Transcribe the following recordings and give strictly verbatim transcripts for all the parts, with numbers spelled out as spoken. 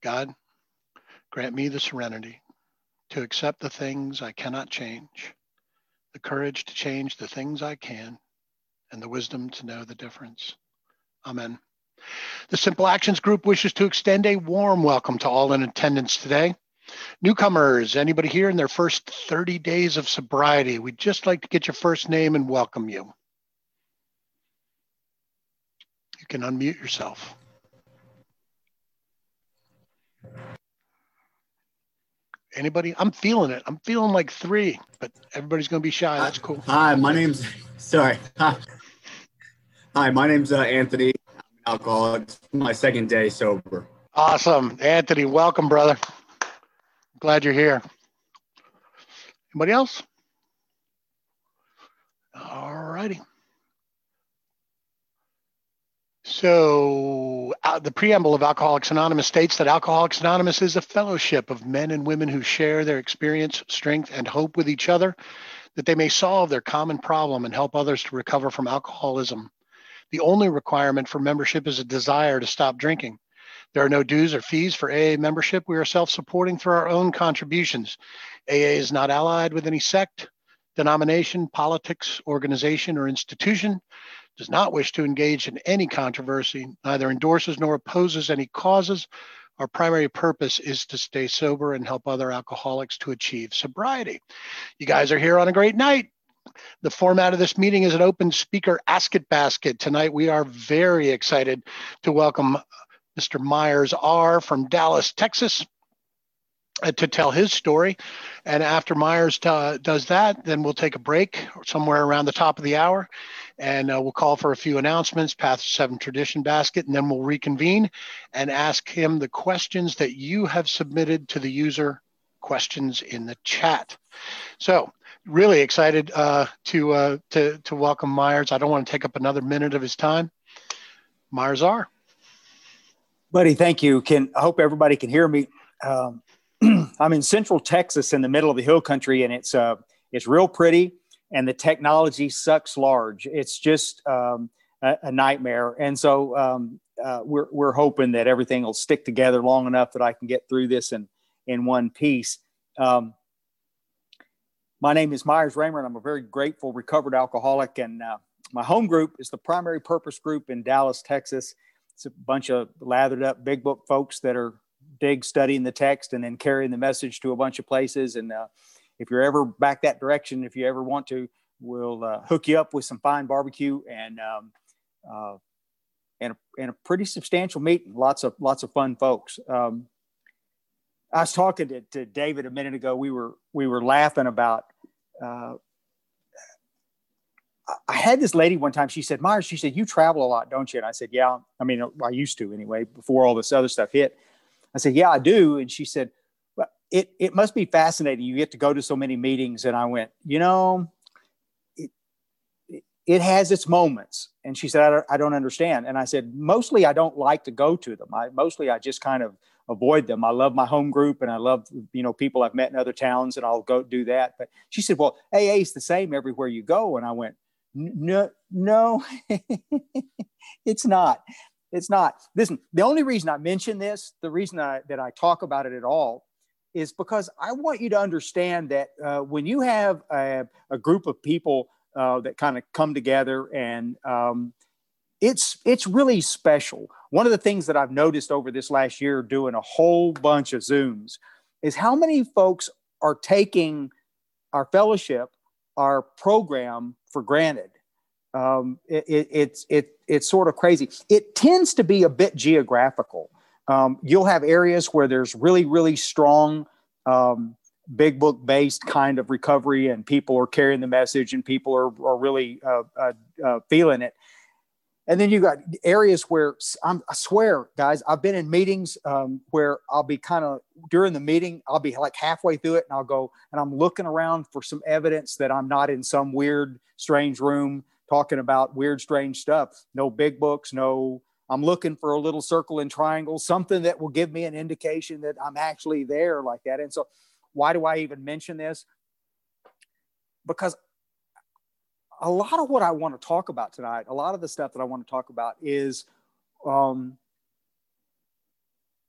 God, grant me the serenity to accept the things I cannot change, the courage to change the things I can, and the wisdom to know the difference. Amen. The Simple Actions Group wishes to extend a warm welcome to all in attendance today. Newcomers, anybody here in their first thirty days of sobriety, we'd just like to get your first name and welcome you. You can unmute yourself. Anybody? I'm feeling it. I'm feeling like three, but everybody's going to be shy. That's cool. Hi, my name's, sorry. Hi, Hi my name's uh, Anthony. I'm an alcoholic. It's my second day sober. Awesome. Anthony, welcome, brother. Glad you're here. Anybody else? All righty. So uh, the preamble of Alcoholics Anonymous states that Alcoholics Anonymous is a fellowship of men and women who share their experience, strength, and hope with each other, that they may solve their common problem and help others to recover from alcoholism. The only requirement for membership is a desire to stop drinking. There are no dues or fees for A A membership. We are self-supporting through our own contributions. A A is not allied with any sect, denomination, politics, organization, or institution, does not wish to engage in any controversy, neither endorses nor opposes any causes. Our primary purpose is to stay sober and help other alcoholics to achieve sobriety. You guys are here on a great night. The format of this meeting is an open speaker ask it basket. Tonight we are very excited to welcome Mister Myers R. from Dallas, Texas, uh, to tell his story. And after Myers uh, does that, then we'll take a break somewhere around the top of the hour. And uh, we'll call for a few announcements, Path to Seven Tradition Basket, and then we'll reconvene and ask him the questions that you have submitted to the user questions in the chat. So really excited uh, to, uh, to, to welcome Myers. I don't want to take up another minute of his time. Myers R. Buddy, thank you. Can I hope everybody can hear me. Um, I'm in Central Texas in the middle of the hill country, and it's uh, it's real pretty. And the technology sucks large. It's just um, a, a nightmare. And so um, uh, we're we're hoping that everything will stick together long enough that I can get through this in, in one piece. Um, my name is Myers Raymer, and I'm a very grateful recovered alcoholic. And uh, my home group is the Primary Purpose Group in Dallas, Texas. It's a bunch of lathered up big book folks that are dig studying the text and then carrying the message to a bunch of places. And uh, if you're ever back that direction, if you ever want to, we'll uh, hook you up with some fine barbecue and um, uh, and, a, and a pretty substantial meeting. Lots of lots of fun folks. Um, I was talking to, to David a minute ago. We were we were laughing about. Uh, I had this lady one time. She said, "Myers," she said, "you travel a lot, don't you?" And I said, "Yeah. I mean, I used to anyway. Before all this other stuff hit." I said, "Yeah, I do." And she said, "Well, it, it must be fascinating. You get to go to so many meetings." And I went, you know, it, it, it has its moments. And she said, I don't, I don't understand. And I said, mostly I don't like to go to them. I mostly I just kind of avoid them. I love my home group and I love, you know, people I've met in other towns and I'll go do that. But she said, well, A A is the same everywhere you go. And I went, no, no, it's not. It's not. Listen, the only reason I mention this, the reason I, that I talk about it at all is because I want you to understand that uh, when you have a, a group of people uh, that kind of come together and um, it's, it's really special. One of the things that I've noticed over this last year doing a whole bunch of Zooms is how many folks are taking our fellowship, our program for granted. Um, it, it, it's it, it's sort of crazy. It tends to be a bit geographical. Um, you'll have areas where there's really, really strong um, big book based kind of recovery and people are carrying the message and people are, are really uh, uh, uh, feeling it. And then you got areas where I'm, I swear, guys, I've been in meetings um, where I'll be kind of during the meeting, I'll be like halfway through it and I'll go and I'm looking around for some evidence that I'm not in some weird, strange room talking about weird, strange stuff. No big books, no, I'm looking for a little circle and triangle, something that will give me an indication that I'm actually there like that. And so why do I even mention this? Because a lot of what I want to talk about tonight, a lot of the stuff that I want to talk about is, um,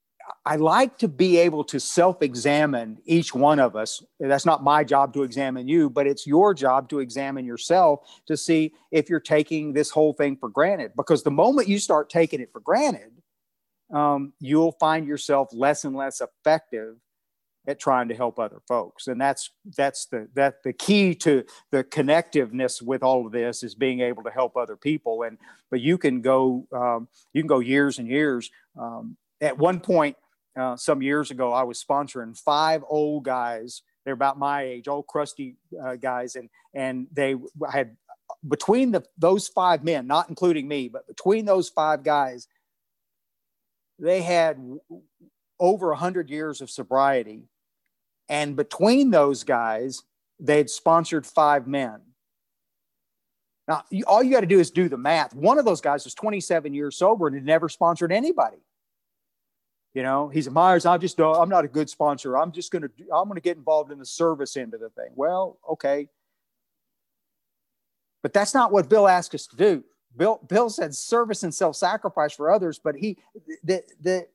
I like to be able to self-examine each one of us. That's not my job to examine you, but it's your job to examine yourself to see if you're taking this whole thing for granted. Because the moment you start taking it for granted, um, you'll find yourself less and less effective at trying to help other folks. And that's that's the that the key to the connectiveness with all of this is being able to help other people. And but you can go um, you can go years and years. Um, at one point, uh, some years ago, I was sponsoring five old guys. They're about my age, old crusty uh, guys, and and they had between the those five men, not including me, but between those five guys, they had over a hundred years of sobriety. And between those guys, they'd sponsored five men. Now, you, all you got to do is do the math. One of those guys was twenty-seven years sober and had never sponsored anybody. You know, he said, Myers, I'm just, I'm not a good sponsor. I'm just going to, I'm going to get involved in the service end of the thing. Well, okay. But that's not what Bill asked us to do. Bill, Bill said service and self-sacrifice for others, but he, the, the,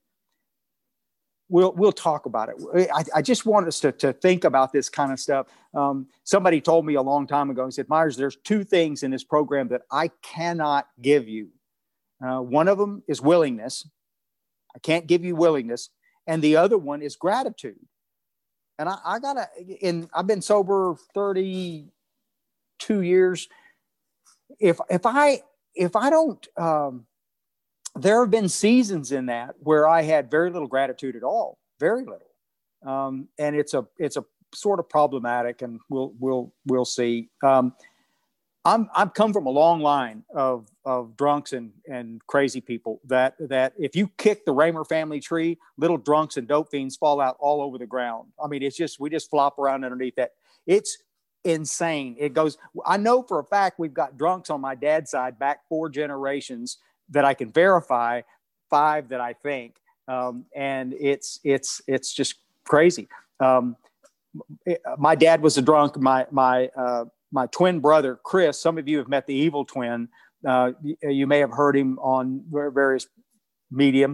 We'll we'll talk about it. I, I just want us to, to think about this kind of stuff. Um, somebody told me a long time ago, he said, Myers, there's two things in this program that I cannot give you. Uh, one of them is willingness. I can't give you willingness. And the other one is gratitude. And I, I gotta, in, I've been sober thirty-two years. If, if I, if I don't, um, there have been seasons in that where I had very little gratitude at all, very little. Um, and it's a, it's a sort of problematic, and we'll, we'll, we'll see. Um, I'm, I've come from a long line of, of drunks and, and crazy people that, that if you kick the Raymer family tree, little drunks and dope fiends fall out all over the ground. I mean, it's just, we just flop around underneath that. It's insane. It goes, I know for a fact we've got drunks on my dad's side back four generations that I can verify, five that I think, um, and it's it's it's just crazy. Um, it, my dad was a drunk. My my uh, my twin brother Chris. Some of you have met the Evil Twin. Uh, you, you may have heard him on various medium.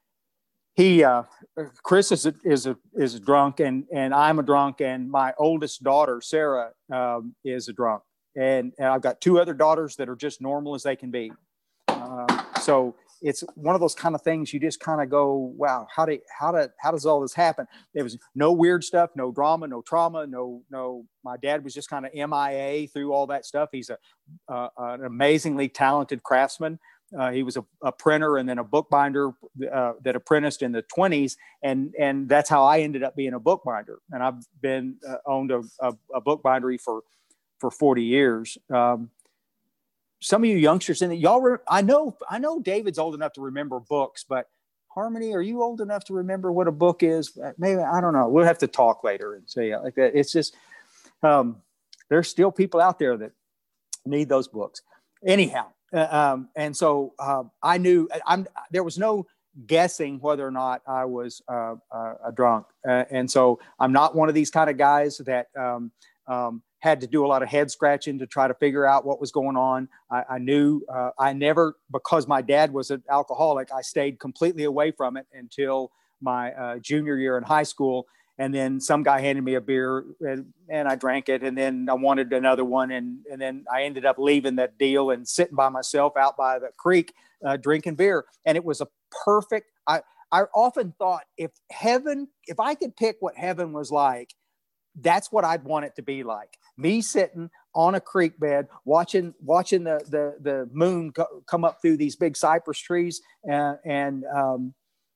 He uh, Chris is a, is a is a drunk, and and I'm a drunk, and my oldest daughter Sarah um, is a drunk, and, and I've got two other daughters that are just normal as they can be. Uh, so it's one of those kind of things you just kind of go, wow, how do, how do, how does all this happen? There was no weird stuff, no drama, no trauma, no, no, my dad was just kind of M I A through all that stuff. He's a, uh, an amazingly talented craftsman. Uh, he was a, a printer and then a bookbinder uh, that apprenticed in the twenties. And, and that's how I ended up being a bookbinder. And I've been uh, owned a, a, a bookbindery for, for forty years. Um, Some of you youngsters in it, y'all, re- I know, I know David's old enough to remember books, but Harmony, are you old enough to remember what a book is? Maybe, I don't know. We'll have to talk later and say like that. It's just, um, there's still people out there that need those books. Anyhow. Uh, um, and so uh, I knew I'm, there was no guessing whether or not I was uh, uh, a drunk. Uh, and so I'm not one of these kind of guys that, um, um, had to do a lot of head scratching to try to figure out what was going on. I, I knew uh, I never, because my dad was an alcoholic, I stayed completely away from it until my uh, junior year in high school. And then some guy handed me a beer and, and I drank it. And then I wanted another one. And, and then I ended up leaving that deal and sitting by myself out by the creek, uh, drinking beer. And it was a perfect, I, I often thought if heaven, if I could pick what heaven was like, that's what I'd want it to be like. Me sitting on a creek bed, watching watching the the, the moon co- come up through these big cypress trees, and, and um,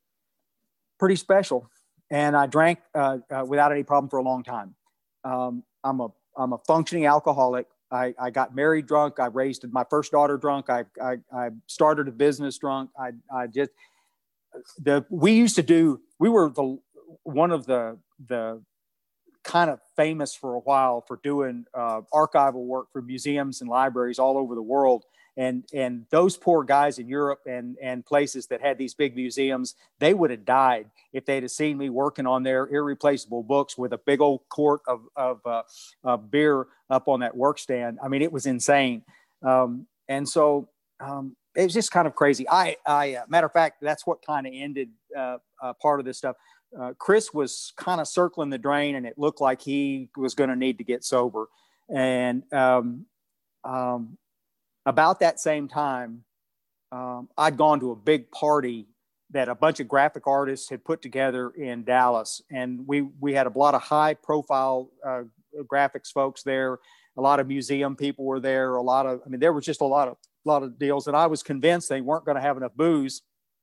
pretty special. And I drank uh, uh, without any problem for a long time. Um, I'm a I'm a functioning alcoholic. I, I got married drunk. I raised my first daughter drunk. I I, I started a business drunk. I I just the we used to do. We were the one of the the kind of famous for a while for doing uh, archival work for museums and libraries all over the world. And, and those poor guys in Europe and, and places that had these big museums, they would have died if they'd have seen me working on their irreplaceable books with a big old quart of, of, uh, of beer up on that work stand. I mean, it was insane. Um, and so um, it was just kind of crazy. I, I, uh, matter of fact, that's what kind of ended uh, uh, part of this stuff. Uh, Chris was kind of circling the drain, and it looked like he was going to need to get sober. And um, um, about that same time, um, I'd gone to a big party that a bunch of graphic artists had put together in Dallas, and we we had a lot of high-profile uh, graphics folks there. A lot of museum people were there. A lot of, I mean, there was just a lot of lot of deals, and I was convinced they weren't going to have enough booze.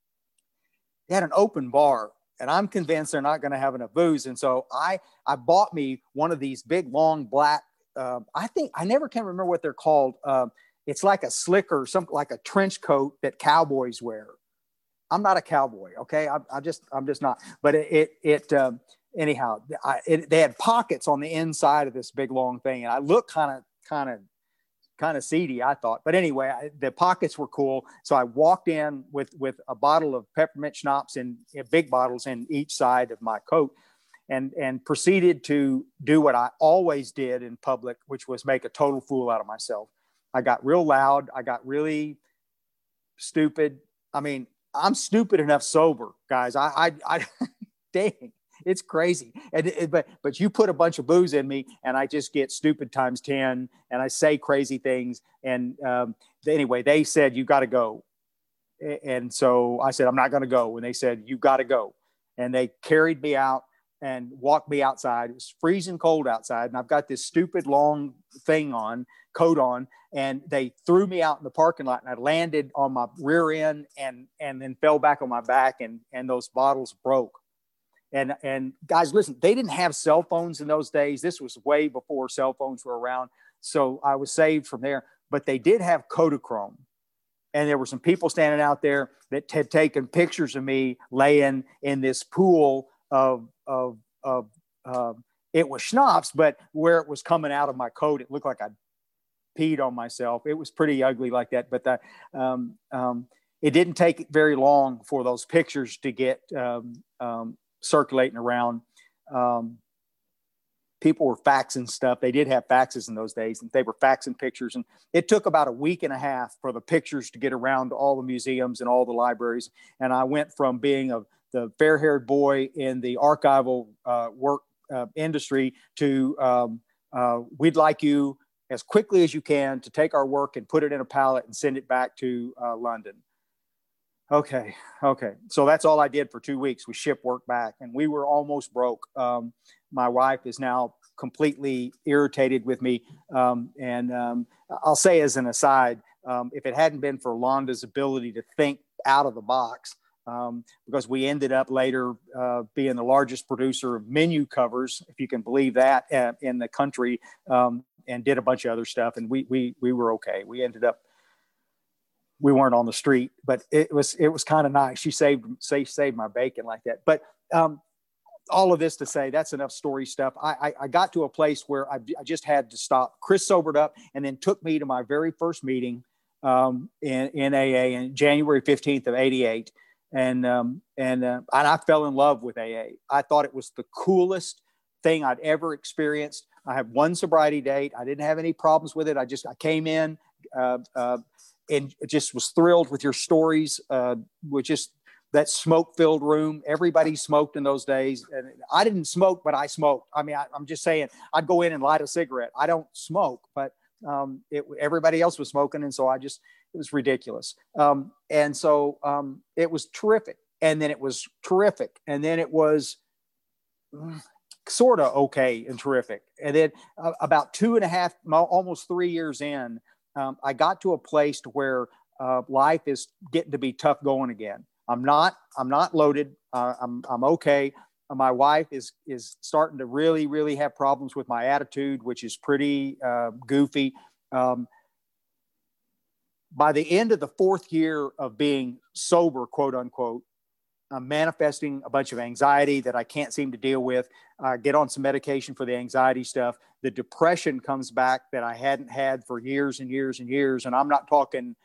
They had an open bar, and I'm convinced they're not going to have enough booze. And so I I bought me one of these big, long, black. Uh, I think I never can remember what they're called. Uh, it's like a slicker, something like a trench coat that cowboys wear. I'm not a cowboy, okay? I, I just I'm just not. But it it, it um, anyhow, I, it, they had pockets on the inside of this big long thing, and I looked kind of kind of. kind of seedy, I thought. But anyway, I, the pockets were cool. So I walked in with, with a bottle of peppermint schnapps in, in big bottles in each side of my coat, and, and proceeded to do what I always did in public, which was make a total fool out of myself. I got real loud. I got really stupid. I mean, I'm stupid enough sober, guys. I, I, I dang. It's crazy. And, it, but, but you put a bunch of booze in me, and I just get stupid times ten, and I say crazy things. And um, anyway, they said, you got to go. And so I said, I'm not going to go. And they said, you got to go. And they carried me out and walked me outside. It was freezing cold outside. And I've got this stupid long thing on, coat on, and they threw me out in the parking lot, and I landed on my rear end and, and then fell back on my back, and, and those bottles broke. And, and guys, listen, they didn't have cell phones in those days. This was way before cell phones were around. So I was saved from there, but they did have Kodachrome. And there were some people standing out there that had taken pictures of me laying in this pool of, of, of uh, it was schnapps, but where it was coming out of my coat, it looked like I peed on myself. It was pretty ugly like that. But the, um, um, it didn't take very long for those pictures to get, um, um, circulating around. Um, people were faxing stuff. They did have faxes in those days, and they were faxing pictures. And it took about a week and a half for the pictures to get around to all the museums and all the libraries. And I went from being a, the fair-haired boy in the archival uh, work uh, industry to um, uh, we'd like you as quickly as you can to take our work and put it in a pallet and send it back to uh, London. Okay. Okay. So that's all I did for two weeks. We shipped work back, and we were almost broke. Um, my wife is now completely irritated with me. Um, and um, I'll say as an aside, um, if it hadn't been for Londa's ability to think out of the box, um, because we ended up later uh, being the largest producer of menu covers, if you can believe that, uh, in the country, um, and did a bunch of other stuff. And we, we, we were okay. We ended up, we weren't on the street, but it was, it was kind of nice. She saved, saved, saved my bacon like that. But um, all of this to say, that's enough story stuff. I, I, I got to a place where I, I just had to stop. Chris sobered up and then took me to my very first meeting um, in, in A A in January fifteenth of eighty-eight. And, um, and, uh, and I fell in love with A A. I thought it was the coolest thing I'd ever experienced. I had one sobriety date. I didn't have any problems with it. I just, I came in, uh, uh, and just was thrilled with your stories, uh, with just that smoke-filled room. Everybody smoked in those days. And I didn't smoke, but I smoked. I mean, I, I'm just saying, I'd go in and light a cigarette. I don't smoke, but um, it, everybody else was smoking. And so I just, it was ridiculous. Um, and so um, it was terrific. And then it was terrific. And then it was mm, sort of okay and terrific. And then uh, about two and a half, almost three years in, Um, I got to a place to where uh, life is getting to be tough going again. I'm not, I'm not loaded. Uh, I'm, I'm okay. Uh, my wife is, is starting to really, really have problems with my attitude, which is pretty uh, goofy. Um, by the end of the fourth year of being sober, quote unquote, I'm manifesting a bunch of anxiety that I can't seem to deal with. I uh, get on some medication for the anxiety stuff. The depression comes back that I hadn't had for years and years and years. And I'm not talking,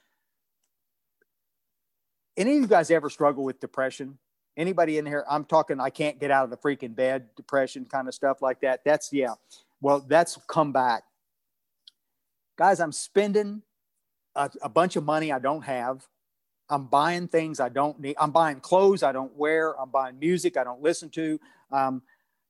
any of you guys ever struggle with depression? Anybody in here? I'm talking, I can't get out of the freaking bed, depression kind of stuff like that. That's, yeah. Well, that's come back. Guys, I'm spending a, a bunch of money I don't have. I'm buying things I don't need. I'm buying clothes I don't wear. I'm buying music I don't listen to. Um,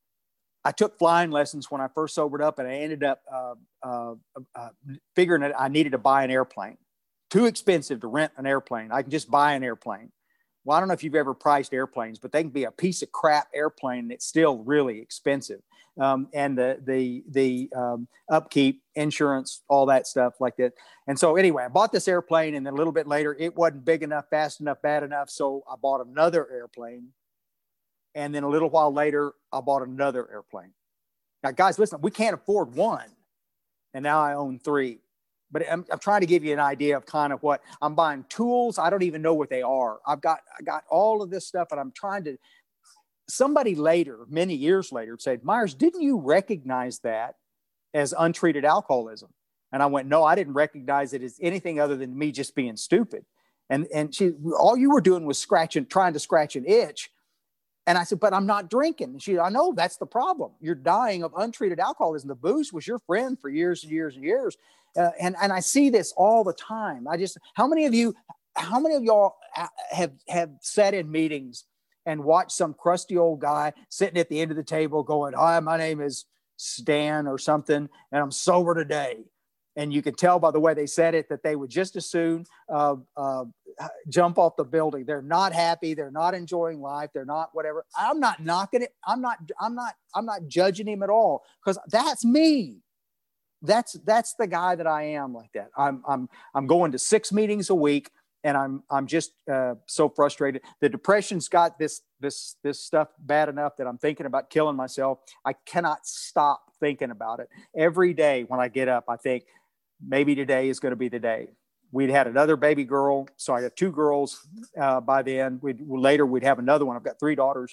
I took flying lessons when I first sobered up, and I ended up uh, uh, uh, figuring that I needed to buy an airplane. Too expensive to rent an airplane. I can just buy an airplane. Well, I don't know if you've ever priced airplanes, but they can be a piece of crap airplane and it's still really expensive. Um, and the the the um, upkeep, insurance, all that stuff like that. And so anyway, I bought this airplane, and then a little bit later, it wasn't big enough, fast enough, bad enough. So I bought another airplane. And then a little while later, I bought another airplane. Now, guys, listen, we can't afford one. And now I own three. But I'm, I'm trying to give you an idea of kind of what I'm buying. Tools, I don't even know what they are. I've got, I got all of this stuff, and I'm trying to, somebody later, many years later, said, Myers, didn't you recognize that as untreated alcoholism? And I went, no, I didn't recognize it as anything other than me just being stupid. And, and she, all you were doing was scratching, trying to scratch an itch. And I said, but I'm not drinking. And she, I know that's the problem. You're dying of untreated alcoholism. The booze was your friend for years and years and years. Uh, and, and I see this all the time. I just, how many of you, how many of y'all have, have sat in meetings and watched some crusty old guy sitting at the end of the table going, hi, my name is Stan or something, and I'm sober today. And you could tell by the way they said it that they would just as soon uh, uh, jump off the building. They're not happy. They're not enjoying life. They're not whatever. I'm not knocking it. I'm not, I'm not, I'm not judging him at all, because that's me. That's, that's the guy that I am like that. I'm, I'm, I'm going to six meetings a week, and I'm, I'm just uh, so frustrated. The depression's got this, this, this stuff bad enough that I'm thinking about killing myself. I cannot stop thinking about it. Every day when I get up, I think, maybe today is going to be the day. We'd had another baby girl. So I got two girls uh, by then. We'd, later, we'd have another one. I've got three daughters.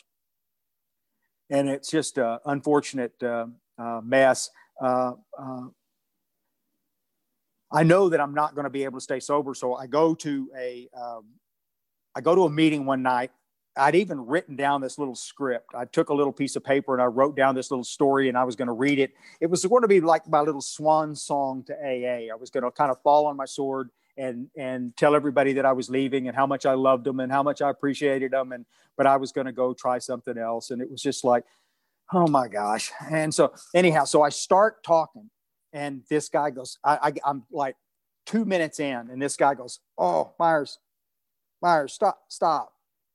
And it's just an unfortunate uh, uh, mess. Uh, uh, I know that I'm not going to be able to stay sober. So I go to a, um, I go to a meeting one night. I'd even written down this little script. I took a little piece of paper and I wrote down this little story, and I was going to read it. It was going to be like my little swan song to A A. I was going to kind of fall on my sword and, and tell everybody that I was leaving and how much I loved them and how much I appreciated them. And, but I was going to go try something else. And it was just like, oh my gosh. And so anyhow, so I start talking, and this guy goes, I, I, I'm like two minutes in, and this guy goes, oh, Myers, Myers, stop, stop.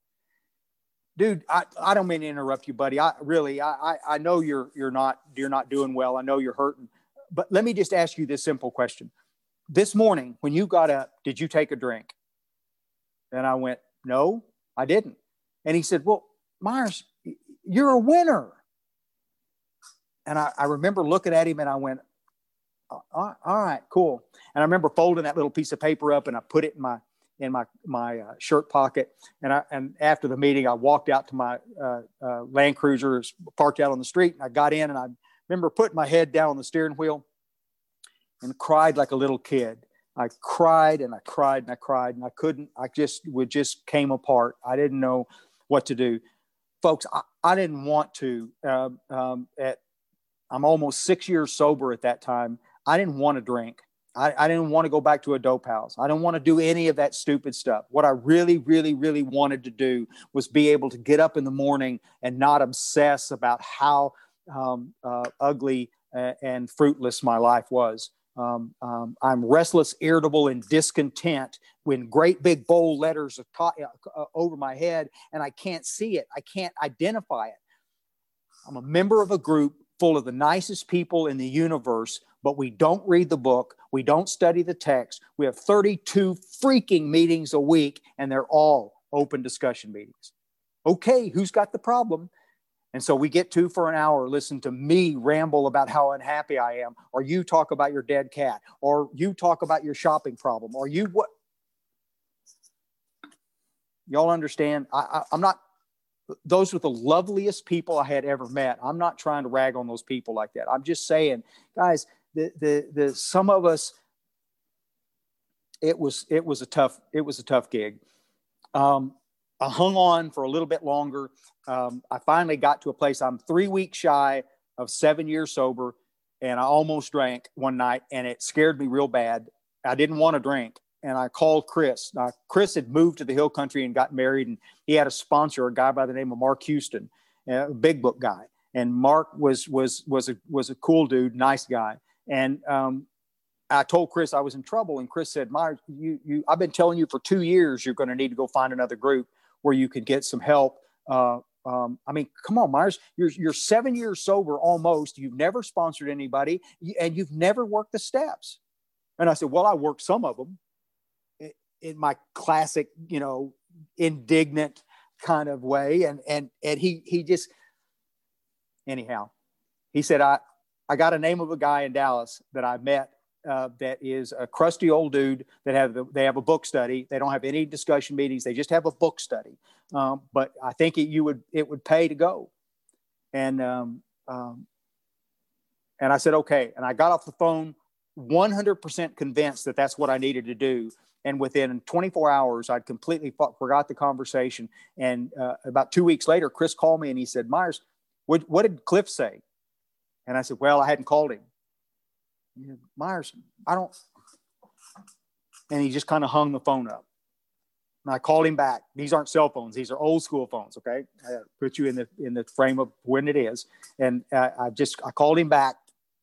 Dude, I, I don't mean to interrupt you, buddy. I really, I, I, I know you're, you're not, you're not doing well. I know you're hurting, but let me just ask you this simple question. This morning, when you got up, did you take a drink? And I went, no, I didn't. And he said, well, Myers, you're a winner. And I, I remember looking at him, and I went, all right, cool. And I remember folding that little piece of paper up, and I put it in my, in my, my uh, shirt pocket. And I, and after the meeting, I walked out to my uh, uh, Land Cruiser parked out on the street, and I got in, and I remember putting my head down on the steering wheel and cried like a little kid. I cried and I cried and I cried, and I couldn't, I just would just came apart. I didn't know what to do. Folks, I, I didn't want to, uh, um, at, I'm almost six years sober at that time. I didn't want to drink. I, I didn't want to go back to a dope house. I didn't want to do any of that stupid stuff. What I really, really, really wanted to do was be able to get up in the morning and not obsess about how um, uh, ugly uh, and fruitless my life was. Um, um, I'm restless, irritable, and discontent when great big bold letters are caught, uh, over my head, and I can't see it. I can't identify it. I'm a member of a group full of the nicest people in the universe, but we don't read the book. We don't study the text. We have thirty-two freaking meetings a week, and they're all open discussion meetings. Okay, who's got the problem? And so we get to, for an hour, listen to me ramble about how unhappy I am, or you talk about your dead cat, or you talk about your shopping problem, or you what? Y'all understand? I, I, I'm not, those were the loveliest people I had ever met. I'm not trying to rag on those people like that. I'm just saying, guys, the, the, the, some of us, it was, it was a tough, it was a tough gig. Um, I hung on for a little bit longer. Um, I finally got to a place. I'm three weeks shy of seven years sober, and I almost drank one night, and it scared me real bad. I didn't want to drink. and I called Chris. Now, Chris had moved to the Hill Country and got married, and he had a sponsor, a guy by the name of Mark Houston, a big book guy. And Mark was was was a was a cool dude, nice guy. And um, I told Chris I was in trouble, and Chris said, "Myers, you you I've been telling you for two years you're going to need to go find another group where you can get some help." Uh, um, I mean, come on, Myers, you're you're seven years sober almost. You've never sponsored anybody, and you've never worked the steps. And I said, "Well, I worked some of them." In my classic, you know, indignant kind of way. And, and, and he, he just, anyhow, he said, I, I got a name of a guy in Dallas that I met uh, that is a crusty old dude that have, the, they have a book study. They don't have any discussion meetings. They just have a book study. Um, but I think it, you would, it would pay to go. And, um, um, and I said, okay. And I got off the phone one hundred percent convinced that that's what I needed to do. And within twenty-four hours, I'd completely forgot the conversation. And uh, about two weeks later, Chris called me and he said, "Myers, what, what did Cliff say?" And I said, "Well, I hadn't called him." He said, "Myers, I don't." And he just kind of hung the phone up. And I called him back. These aren't cell phones; these are old school phones. Okay, I put you in the in the frame of when it is. And uh, I just I called him back.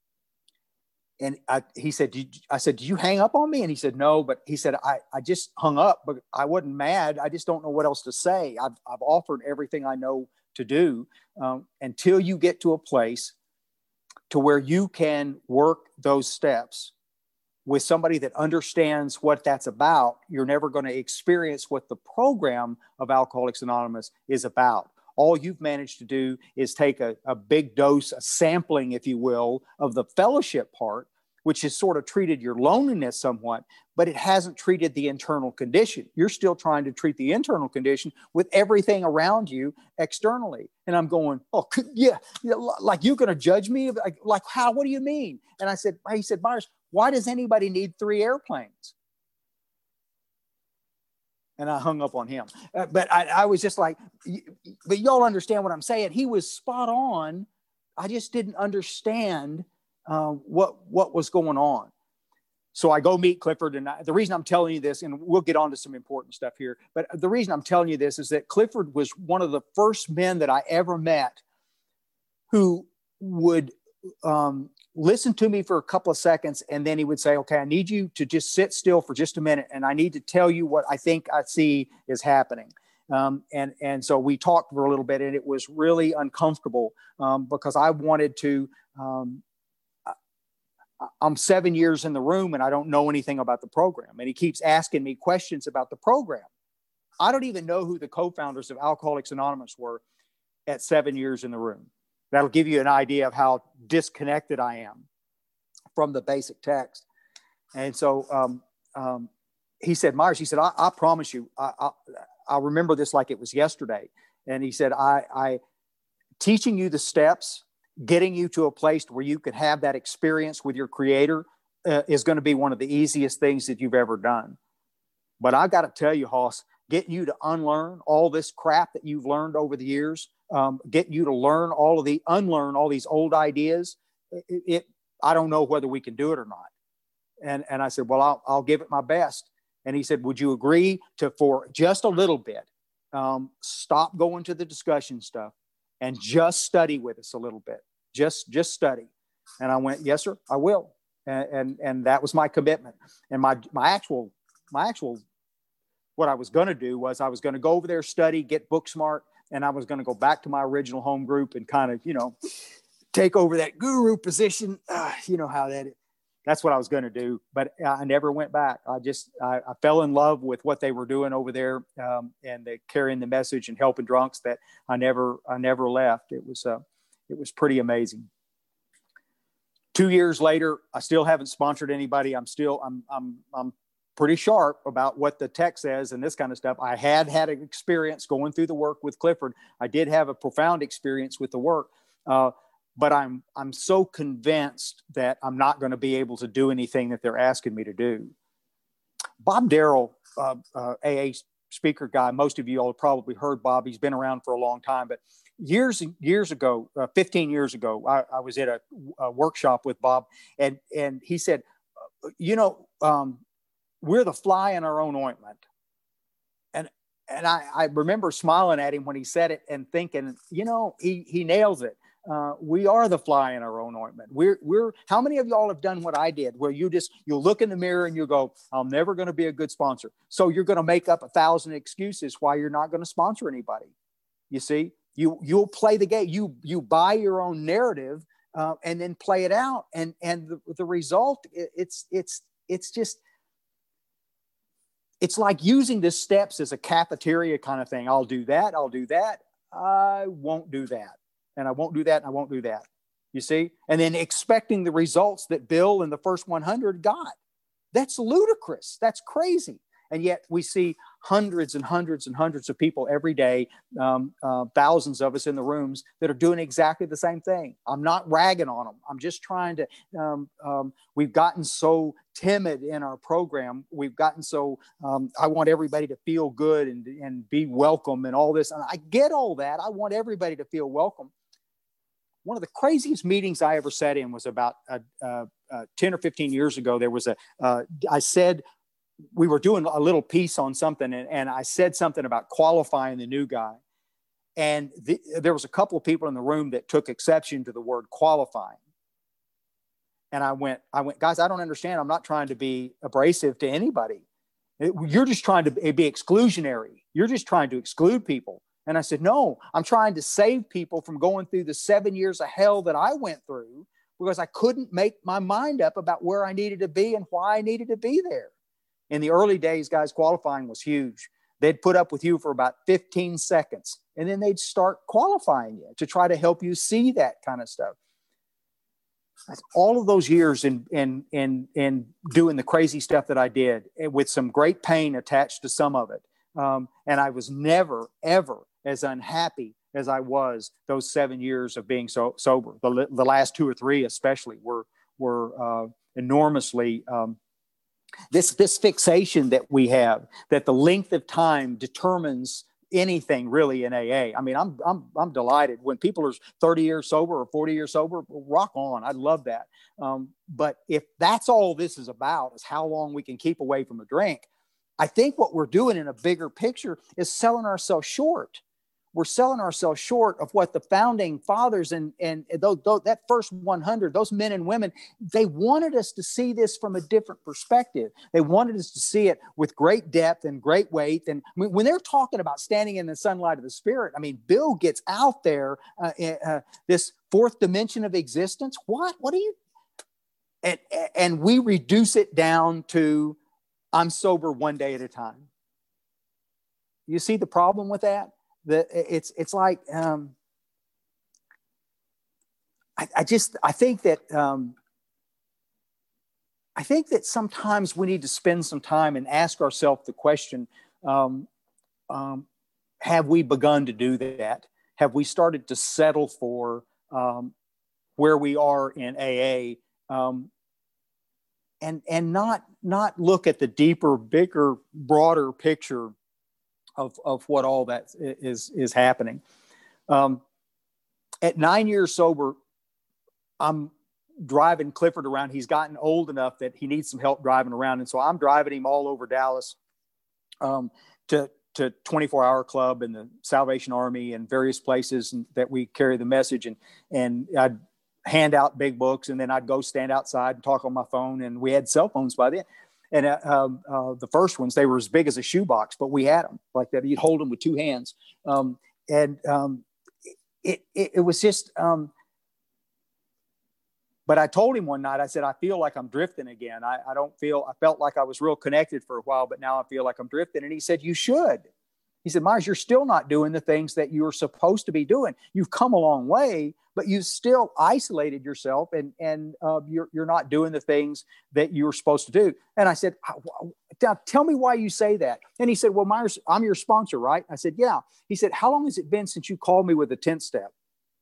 And I, he said, Did you, I said, "Did you hang up on me?" And he said, "No," but he said, I, I just hung up, but I wasn't mad. I just don't know what else to say. I've, I've offered everything I know to do um, until you get to a place to where you can work those steps with somebody that understands what that's about. You're never going to experience what the program of Alcoholics Anonymous is about. All you've managed to do is take a, a big dose, a sampling, if you will, of the fellowship part, which has sort of treated your loneliness somewhat, but it hasn't treated the internal condition. You're still trying to treat the internal condition with everything around you externally. And I'm going, "Oh, yeah, yeah, like you're going to judge me? Like, like how? What do you mean?" And I said, he said, "Myers, why does anybody need three airplanes?" And I hung up on him. Uh, but I, I was just like, but y'all understand what I'm saying. He was spot on. I just didn't understand uh, what, what was going on. So I go meet Clifford. And I, the reason I'm telling you this, and we'll get on to some important stuff here, but the reason I'm telling you this is that Clifford was one of the first men that I ever met who would um, listen to me for a couple of seconds, and then he would say, "Okay, I need you to just sit still for just a minute, and I need to tell you what I think I see is happening." Um, and and so we talked for a little bit, and it was really uncomfortable um, because I wanted to. Um, I, I'm seven years in the room, and I don't know anything about the program, and he keeps asking me questions about the program. I don't even know who the co-founders of Alcoholics Anonymous were at seven years in the room. That'll give you an idea of how disconnected I am from the basic text. And so um, um, he said, "Myers," he said, I, I promise you, I, I, I remember this like it was yesterday. And he said, I, I teaching you the steps, getting you to a place where you could have that experience with your creator uh, is going to be one of the easiest things that you've ever done. But I got to tell you, Hoss, getting you to unlearn all this crap that you've learned over the years, um, get you to learn all of the, unlearn all these old ideas. It, it, I don't know whether we can do it or not. And, and I said, "Well, I'll, I'll give it my best." And he said, "Would you agree to, for just a little bit, um, stop going to the discussion stuff and just study with us a little bit, just, just study." And I went, "Yes, sir, I will." And, and, and that was my commitment. And my, my actual, my actual, what I was going to do was I was going to go over there, study, get book smart, and I was going to go back to my original home group and kind of, you know, take over that guru position. Uh, you know how that is. That's what I was going to do, but I never went back. I just, I, I fell in love with what they were doing over there, um, and they carrying the message and helping drunks that I never, I never left. It was, uh, it was pretty amazing. Two years later, I still haven't sponsored anybody. I'm still, I'm, I'm, I'm pretty sharp about what the text says and this kind of stuff. I had had an experience going through the work with Clifford. I did have a profound experience with the work. Uh, But I'm I'm so convinced that I'm not going to be able to do anything that they're asking me to do. Bob Darrell, uh, uh, A A speaker guy, most of you all have probably heard Bob. He's been around for a long time. But years years ago, uh, fifteen years ago, I, I was at a, a workshop with Bob, and and he said, "You know, um, we're the fly in our own ointment. And, and I, I remember smiling at him when he said it and thinking, you know, he, he nails it. Uh, we are the fly in our own ointment. We're, we're, how many of y'all have done what I did, where you just, you'll look in the mirror and you go, I'm never going to be a good sponsor. So you're going to make up a thousand excuses why you're not going to sponsor anybody. You see, you, you'll play the game. You, you buy your own narrative uh, and then play it out. And, and the, the result, it, it's, it's, it's just, it's like using the steps as a cafeteria kind of thing. I'll do that. I'll do that. I won't do that. And I won't do that, and I won't do that. You see? And then expecting the results that Bill in the first one hundred got. That's ludicrous. That's crazy. And yet we see hundreds and hundreds and hundreds of people every day, um, uh, thousands of us in the rooms that are doing exactly the same thing. I'm not ragging on them. I'm just trying to, um, um, we've gotten so timid in our program. We've gotten so, um, I want everybody to feel good and, and be welcome and all this. And I get all that. I want everybody to feel welcome. One of the craziest meetings I ever sat in was about uh, uh, uh, ten or fifteen years ago. There was a, uh, I said, we were doing a little piece on something, and, and I said something about qualifying the new guy. And the, there was a couple of people in the room that took exception to the word qualifying. And I went, I went, guys, I don't understand. I'm not trying to be abrasive to anybody. It, you're just trying to be exclusionary. You're just trying to exclude people. And I said, no, I'm trying to save people from going through the seven years of hell that I went through because I couldn't make my mind up about where I needed to be and why I needed to be there. In the early days, guys, qualifying was huge. They'd put up with you for about fifteen seconds, and then they'd start qualifying you to try to help you see that kind of stuff. All of those years in, in, in, in doing the crazy stuff that I did, with some great pain attached to some of it. Um, and I was never, ever as unhappy as I was those seven years of being so sober. The, the last two or three especially were, were uh, enormously, um, this, this fixation that we have, that the length of time determines anything really in A A. I mean, I'm, I'm, I'm delighted when people are thirty years sober or forty years sober, rock on. I love that. Um, but if that's all this is about, is how long we can keep away from a drink, I think what we're doing in a bigger picture is selling ourselves short. We're selling ourselves short of what the founding fathers and, and those, those, that first one hundred, those men and women, they wanted us to see this from a different perspective. They wanted us to see it with great depth and great weight. And when they're talking about standing in the sunlight of the Spirit, I mean, Bill gets out there, uh, uh, this fourth dimension of existence. What? What do you? And, and we reduce it down to, I'm sober one day at a time. You see the problem with that? The, it's it's like um, I, I just I think that um, I think that sometimes we need to spend some time and ask ourselves the question: um, um, have we begun to do that? Have we started to settle for um, where we are in A A, um, and and not not look at the deeper, bigger, broader picture of, of what all that is, is happening. Um, at nine years sober, I'm driving Clifford around. He's gotten old enough that he needs some help driving around. And so I'm driving him all over Dallas um, to, to twenty-four hour club and the Salvation Army and various places that we carry the message. And, and I'd hand out big books, and then I'd go stand outside and talk on my phone. And we had cell phones by then. And uh, um, uh, the first ones, they were as big as a shoebox, but we had them like that. You'd hold them with two hands. Um, and um, it, it, it was just, um, but I told him one night, I said, I feel like I'm drifting again. I, I don't feel, I felt like I was real connected for a while, but now I feel like I'm drifting. And he said, you should. He said, Myers, you're still not doing the things that you're supposed to be doing. You've come a long way, but you still isolated yourself, and, and uh, you're, you're not doing the things that you were supposed to do. And I said, now tell me why you say that. And he said, well, Myers, I'm your sponsor, right? I said, yeah. He said, how long has it been since you called me with a tenth step?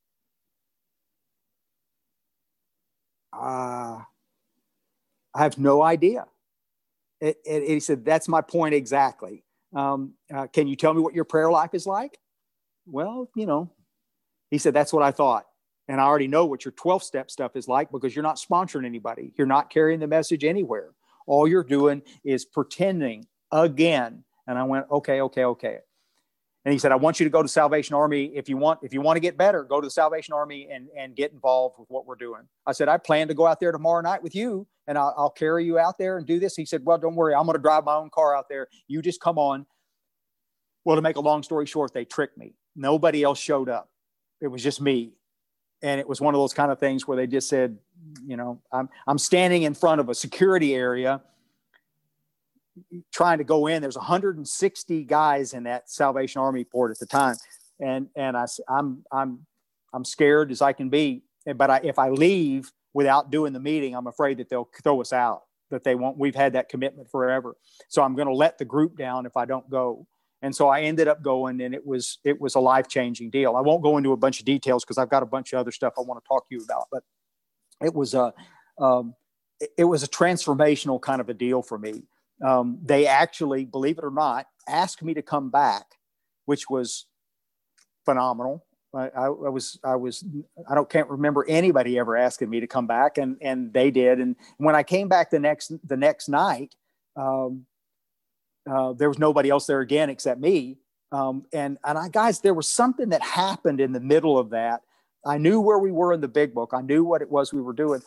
Uh, I have no idea. It, it, he said, that's my point exactly. Um, uh, can you tell me what your prayer life is like? Well, you know, he said, that's what I thought. And I already know what your twelve step stuff is like, because you're not sponsoring anybody. You're not carrying the message anywhere. All you're doing is pretending again. And I went, okay, okay, okay. And he said, I want you to go to Salvation Army. If you want, if you want to get better, go to the Salvation Army and, and get involved with what we're doing. I said, I plan to go out there tomorrow night with you, and I'll, I'll carry you out there and do this. He said, well, don't worry. I'm going to drive my own car out there. You just come on. Well, to make a long story short, they tricked me. Nobody else showed up. It was just me. And it was one of those kind of things where they just said, you know, I'm, I'm standing in front of a security area trying to go in. There's one hundred sixty guys in that Salvation Army port at the time. And, and I, I'm, I'm, I'm scared as I can be, but I, if I leave without doing the meeting, I'm afraid that they'll throw us out, that they won't, we've had that commitment forever. So I'm going to let the group down if I don't go. And so I ended up going, and it was, it was a life-changing deal. I won't go into a bunch of details because I've got a bunch of other stuff I want to talk to you about, but it was a, um, it, it was a transformational kind of a deal for me. Um, they actually, believe it or not, asked me to come back, which was phenomenal. I, I, I was, I was, I don't can't remember anybody ever asking me to come back, and and they did. And when I came back the next the next night, um, uh, there was nobody else there again except me. Um, and and I guys, there was something that happened in the middle of that. I knew where we were in the big book. I knew what it was we were doing,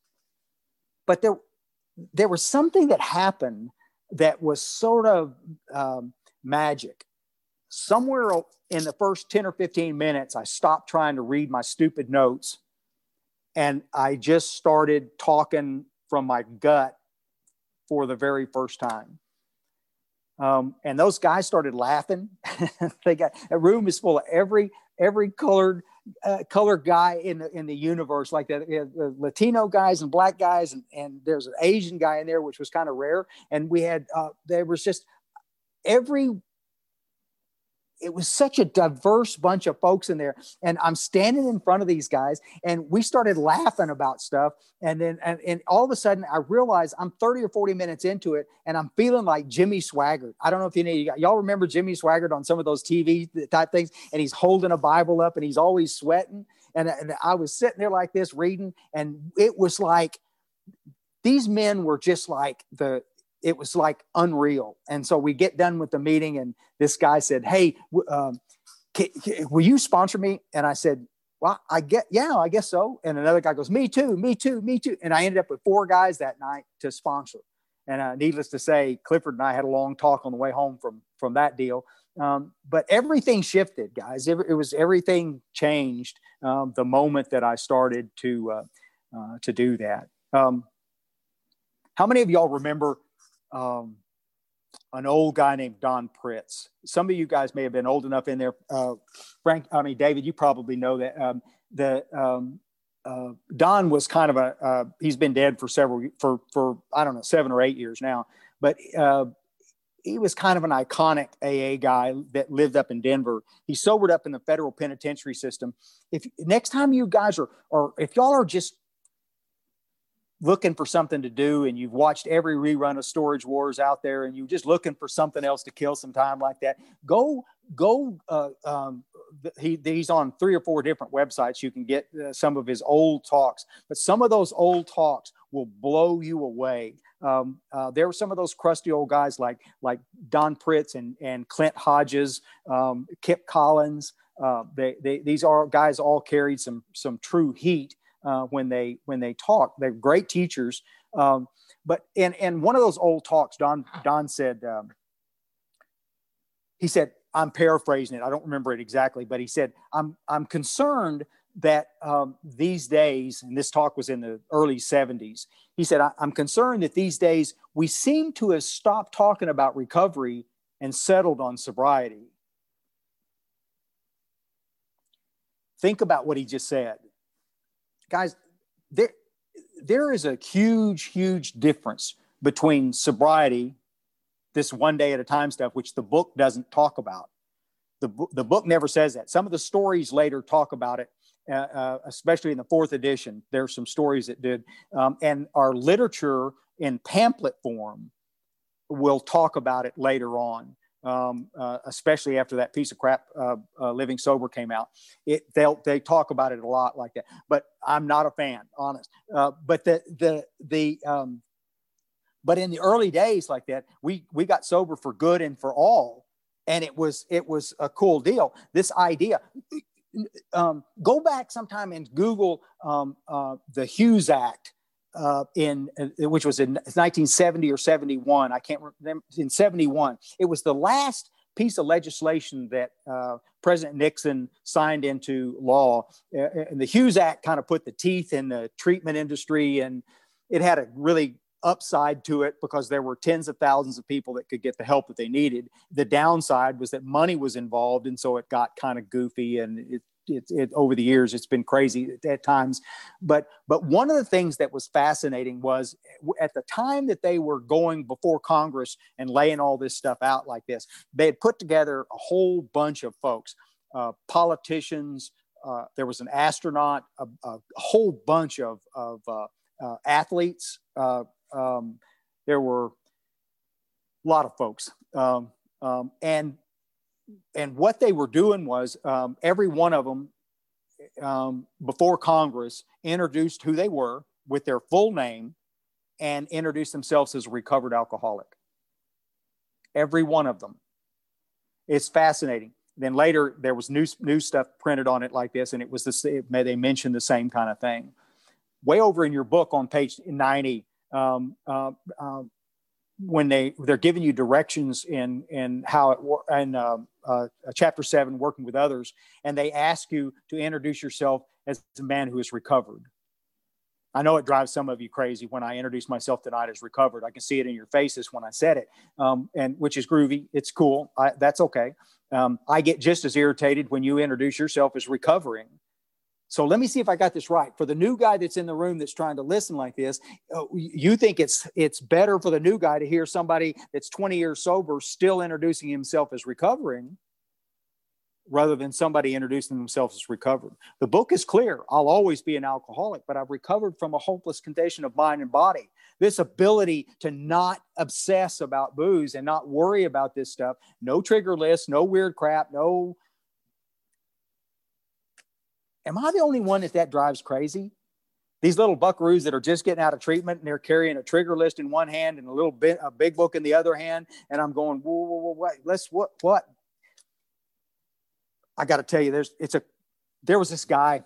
but there there was something that happened that was sort of um, magic. Somewhere in the first ten or fifteen minutes, I stopped trying to read my stupid notes, and I just started talking from my gut for the very first time. Um, and those guys started laughing. They got, a room is full of every every colored uh, colored guy in the in the universe, like that, you know, the Latino guys and black guys, and, and there's an Asian guy in there, which was kind of rare. And we had uh, there was just every. It was such a diverse bunch of folks in there. And I'm standing in front of these guys, and we started laughing about stuff. And then, and, and all of a sudden I realized I'm thirty or forty minutes into it, and I'm feeling like Jimmy Swaggart. I don't know if you know, y'all remember Jimmy Swaggart on some of those T V type things, and he's holding a Bible up and he's always sweating. And, and I was sitting there like this reading, and it was like, these men were just like the, it was like unreal. And so we get done with the meeting, and this guy said, hey, um, can, can, will you sponsor me? And I said, well, I get, yeah, I guess so. And another guy goes, me too, me too, me too. And I ended up with four guys that night to sponsor. And uh, needless to say, Clifford and I had a long talk on the way home from, from that deal. Um, but everything shifted, guys. It, it was, everything changed um, the moment that I started to, uh, uh, to do that. Um, how many of y'all remember Um, an old guy named Don Pritz? Some of you guys may have been old enough in there. Uh, Frank, I mean, David, you probably know that. Um, the um, uh, Don was kind of a, uh, he's been dead for several, for, for, I don't know, seven or eight years now, but uh, he was kind of an iconic A A guy that lived up in Denver. He sobered up in the federal penitentiary system. If next time you guys are, or if y'all are just looking for something to do, and you've watched every rerun of Storage Wars out there, and you're just looking for something else to kill some time like that, go, go, uh, um, he, he's on three or four different websites. You can get uh, some of his old talks, but some of those old talks will blow you away. Um, uh, there were some of those crusty old guys like, like Don Pritz and, and Clint Hodges, um, Kip Collins. Uh, they, they, these are guys all carried some, some true heat. Uh, when they when they talk, they're great teachers. Um, but in in one of those old talks, Don Don said, um, he said, I'm paraphrasing it, I don't remember it exactly, but he said, I'm I'm concerned that um, these days, and this talk was in the early seventies. He said, I, I'm concerned that these days we seem to have stopped talking about recovery and settled on sobriety. Think about what he just said. Guys, there, there is a huge, huge difference between sobriety, this one day at a time stuff, which the book doesn't talk about. The, the book never says that. Some of the stories later talk about it, uh, uh, especially in the fourth edition. There's some stories that did. Um, and our literature in pamphlet form will talk about it later on. Um, uh, especially after that piece of crap, uh, uh, Living Sober came out, it they'll they talk about it a lot like that. But I'm not a fan, honest. Uh, but the the the um, But in the early days like that, we we got sober for good and for all, and it was it was a cool deal. This idea, um, go back sometime and Google um, uh, the Hughes Act uh, in uh, which was in nineteen seventy or seventy-one. I can't remember. In seventy-one, it was the last piece of legislation that uh, President Nixon signed into law, uh, and the Hughes Act kind of put the teeth in the treatment industry, and it had a really upside to it because there were tens of thousands of people that could get the help that they needed. The downside was that money was involved, and so it got kind of goofy, and it, it, it over the years it's been crazy at, at times. But but one of the things that was fascinating was at the time that they were going before Congress and laying all this stuff out like this, they had put together a whole bunch of folks, uh, politicians. Uh, there was an astronaut, a, a whole bunch of of uh, uh, athletes. Uh, Um, there were a lot of folks, um, um, and and what they were doing was um, every one of them um, before Congress introduced who they were with their full name and introduced themselves as a recovered alcoholic. Every one of them. It's fascinating. Then later there was new new stuff printed on it like this, and it was the they mentioned the same kind of thing. Way over in your book on page ninety. Um, uh, uh, when they they're giving you directions in in how it works, and uh, uh, chapter seven, working with others, and they ask you to introduce yourself as a man who is recovered. I know it drives some of you crazy when I introduce myself tonight as recovered. I can see it in your faces when I said it, um, and which is groovy. It's cool. I, that's okay. Um, I get just as irritated when you introduce yourself as recovering. So let me see if I got this right. For the new guy that's in the room that's trying to listen like this, uh, you think it's it's better for the new guy to hear somebody that's twenty years sober still introducing himself as recovering rather than somebody introducing themselves as recovered. The book is clear. I'll always be an alcoholic, but I've recovered from a hopeless condition of mind and body. This ability to not obsess about booze and not worry about this stuff. No trigger list, no weird crap, no... Am I the only one that that drives crazy? These little buckaroos that are just getting out of treatment and they're carrying a trigger list in one hand and a little bit, a big book in the other hand. And I'm going, whoa, whoa, whoa, wait, let's, what, what? I got to tell you, there's, it's a, there was this guy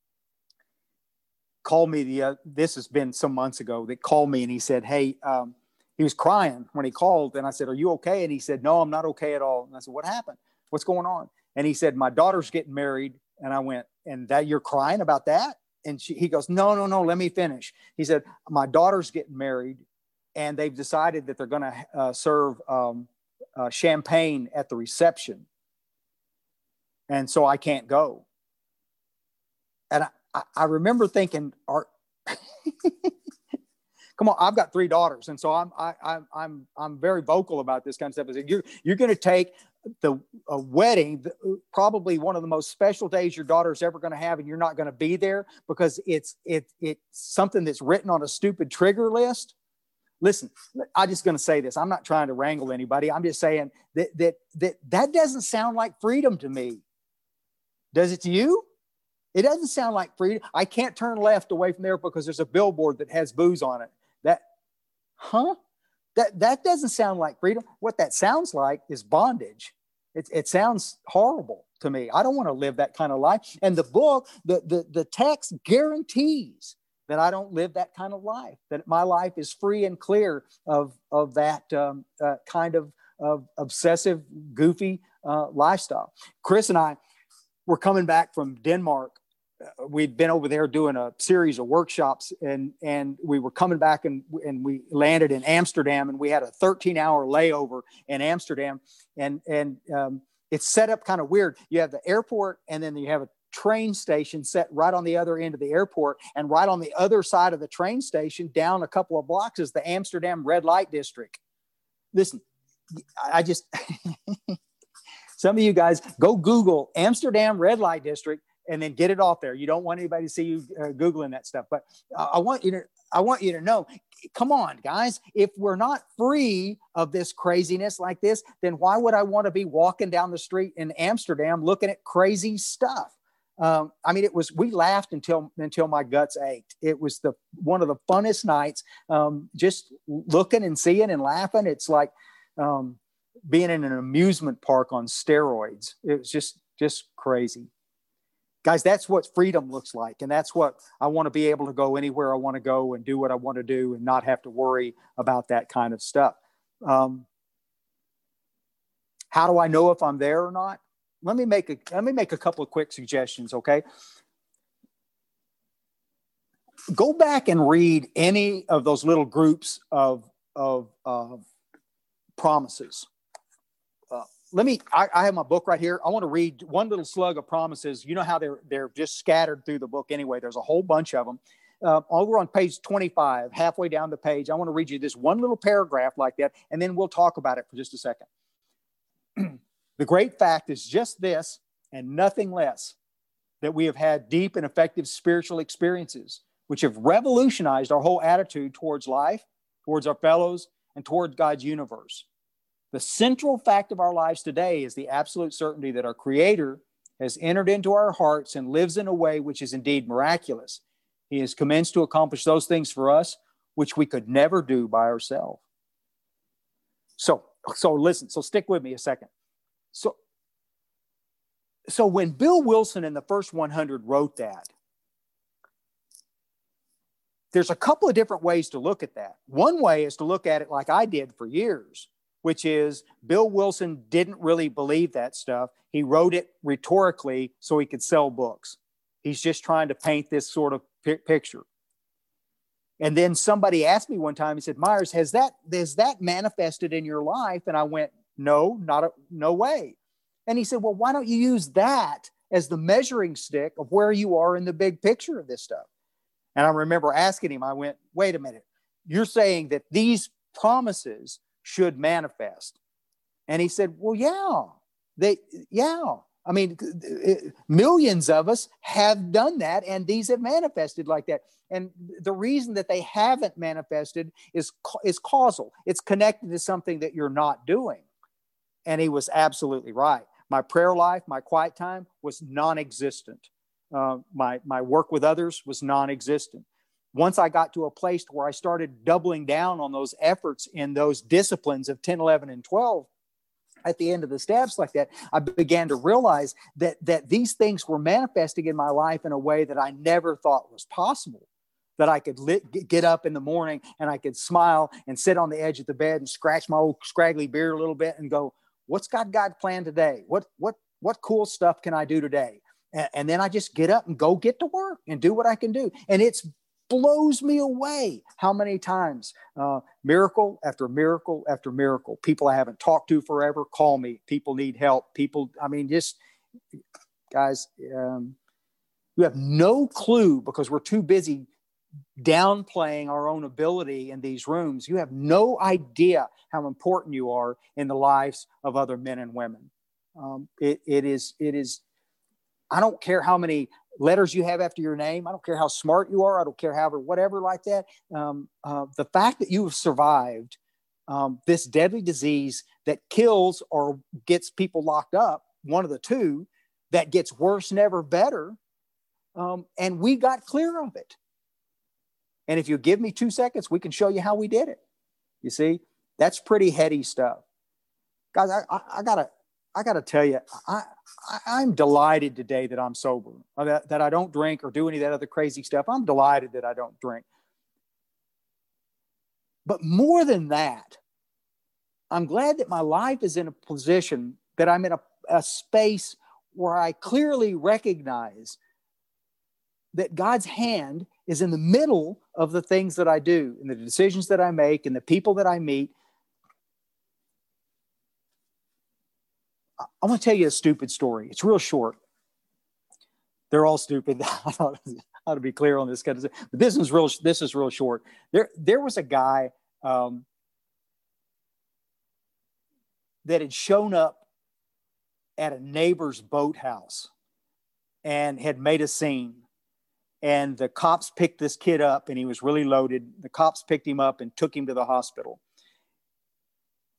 called me the, uh, this has been some months ago that called me and he said, hey, um, he was crying when he called. And I said, are you okay? And he said, no, I'm not okay at all. And I said, what happened? What's going on? And he said, my daughter's getting married. And I went, and that you're crying about that? And she, he goes, no, no, no, let me finish. He said, my daughter's getting married and they've decided that they're going to uh, serve um, uh, champagne at the reception. And so I can't go. And I, I, I remember thinking, are, come on, I've got three daughters. And so I'm, I, I, I'm, I'm very vocal about this kind of stuff. I said, you're, you're going to take the a wedding, probably one of the most special days your daughter's ever going to have, and you're not going to be there because it's it it's something that's written on a stupid trigger list. Listen, I'm just going to say this. I'm not trying to wrangle anybody. I'm just saying that that that that doesn't sound like freedom to me. Does it to you? It doesn't sound like freedom. I can't turn left away from there because there's a billboard that has booze on it. That, huh? That that doesn't sound like freedom. What that sounds like is bondage. It, it sounds horrible to me. I don't want to live that kind of life. And the book, the, the, the text guarantees that I don't live that kind of life, that my life is free and clear of, of that um, uh, kind of, of obsessive, goofy uh, lifestyle. Chris and I were coming back from Denmark. We'd been over there doing a series of workshops, and and we were coming back, and and we landed in Amsterdam, and we had a thirteen hour layover in Amsterdam, and and um, it's set up kind of weird. You have the airport, and then you have a train station set right on the other end of the airport, and right on the other side of the train station, down a couple of blocks, is the Amsterdam red light district. Listen, I just some of you guys go Google Amsterdam red light district. And then get it off there. You don't want anybody to see you uh, Googling that stuff. But uh, I want you to, I want you to know, come on, guys, if we're not free of this craziness like this, then why would I want to be walking down the street in Amsterdam looking at crazy stuff? Um, I mean, it was, we laughed until, until my guts ached. It was the, one of the funnest nights, um, just looking and seeing and laughing. It's like, um, being in an amusement park on steroids. It was just, just crazy. Guys, that's what freedom looks like. And that's what I want to be able to go anywhere I want to go and do what I want to do and not have to worry about that kind of stuff. Um, how do I know if I'm there or not? Let me make a, let me make a couple of quick suggestions. Okay. Go back and read any of those little groups of, of, of promises. Uh, let me, I, I have my book right here. I want to read one little slug of promises. You know how they're, they're just scattered through the book anyway. There's a whole bunch of them. Uh, over on page twenty-five, halfway down the page, I want to read you this one little paragraph like that, and then we'll talk about it for just a second. The great fact is just this and nothing less, that we have had deep and effective spiritual experiences, which have revolutionized our whole attitude towards life, towards our fellows, and toward God's universe. The central fact of our lives today is the absolute certainty that our Creator has entered into our hearts and lives in a way which is indeed miraculous. He has commenced to accomplish those things for us which we could never do by ourselves. So, so listen, so stick with me a second. So, so when Bill Wilson in the first one hundred wrote that, there's a couple of different ways to look at that. One way is to look at it like I did for years, which is Bill Wilson didn't really believe that stuff. He wrote it rhetorically so he could sell books. He's just trying to paint this sort of p- picture. And then somebody asked me one time, he said, Myers, has that, has that manifested in your life? And I went, no, not a, no way. And he said, well, why don't you use that as the measuring stick of where you are in the big picture of this stuff? And I remember asking him, I went, wait a minute, you're saying that these promises should manifest? And he said, well, yeah, they, yeah. I mean, millions of us have done that, and these have manifested like that. And the reason that they haven't manifested is, is causal. It's connected to something that you're not doing. And he was absolutely right. My prayer life, my quiet time was non-existent. Uh, my, my work with others was non-existent. Once I got to a place where I started doubling down on those efforts in those disciplines of ten, eleven, and twelve, at the end of the steps like that, I began to realize that, that these things were manifesting in my life in a way that I never thought was possible. That I could lit, get up in the morning and I could smile and sit on the edge of the bed and scratch my old scraggly beard a little bit and go, what's God God planned today? What, what, what cool stuff can I do today? And, and then I just get up and go get to work and do what I can do. And it's blows me away how many times uh, miracle after miracle after miracle. People I haven't talked to forever call me. People need help. People, I mean, just guys, um, you have no clue because we're too busy downplaying our own ability in these rooms. You have no idea how important you are in the lives of other men and women. Um, it, it is, it is, I don't care how many letters you have after your name. I don't care how smart you are. I don't care however, whatever like that. Um, uh, the fact that you have survived um, this deadly disease that kills or gets people locked up, one of the two, that gets worse, never better. Um, and we got clear of it. And if you give me two seconds, we can show you how we did it. You see, that's pretty heady stuff. Guys, I, I, I gotta, I gotta tell you, I, I, I'm delighted today that I'm sober, or that, that I don't drink or do any of that other crazy stuff. I'm delighted that I don't drink. But more than that, I'm glad that my life is in a position that I'm in a, a space where I clearly recognize that God's hand is in the middle of the things that I do, and the decisions that I make, and the people that I meet. I want to tell you a stupid story. It's real short. They're all stupid. I ought to be clear on this kind of stuff. But this is real. This is real short. There, there was a guy um, that had shown up at a neighbor's boathouse and had made a scene. And the cops picked this kid up, and he was really loaded. The cops picked him up and took him to the hospital.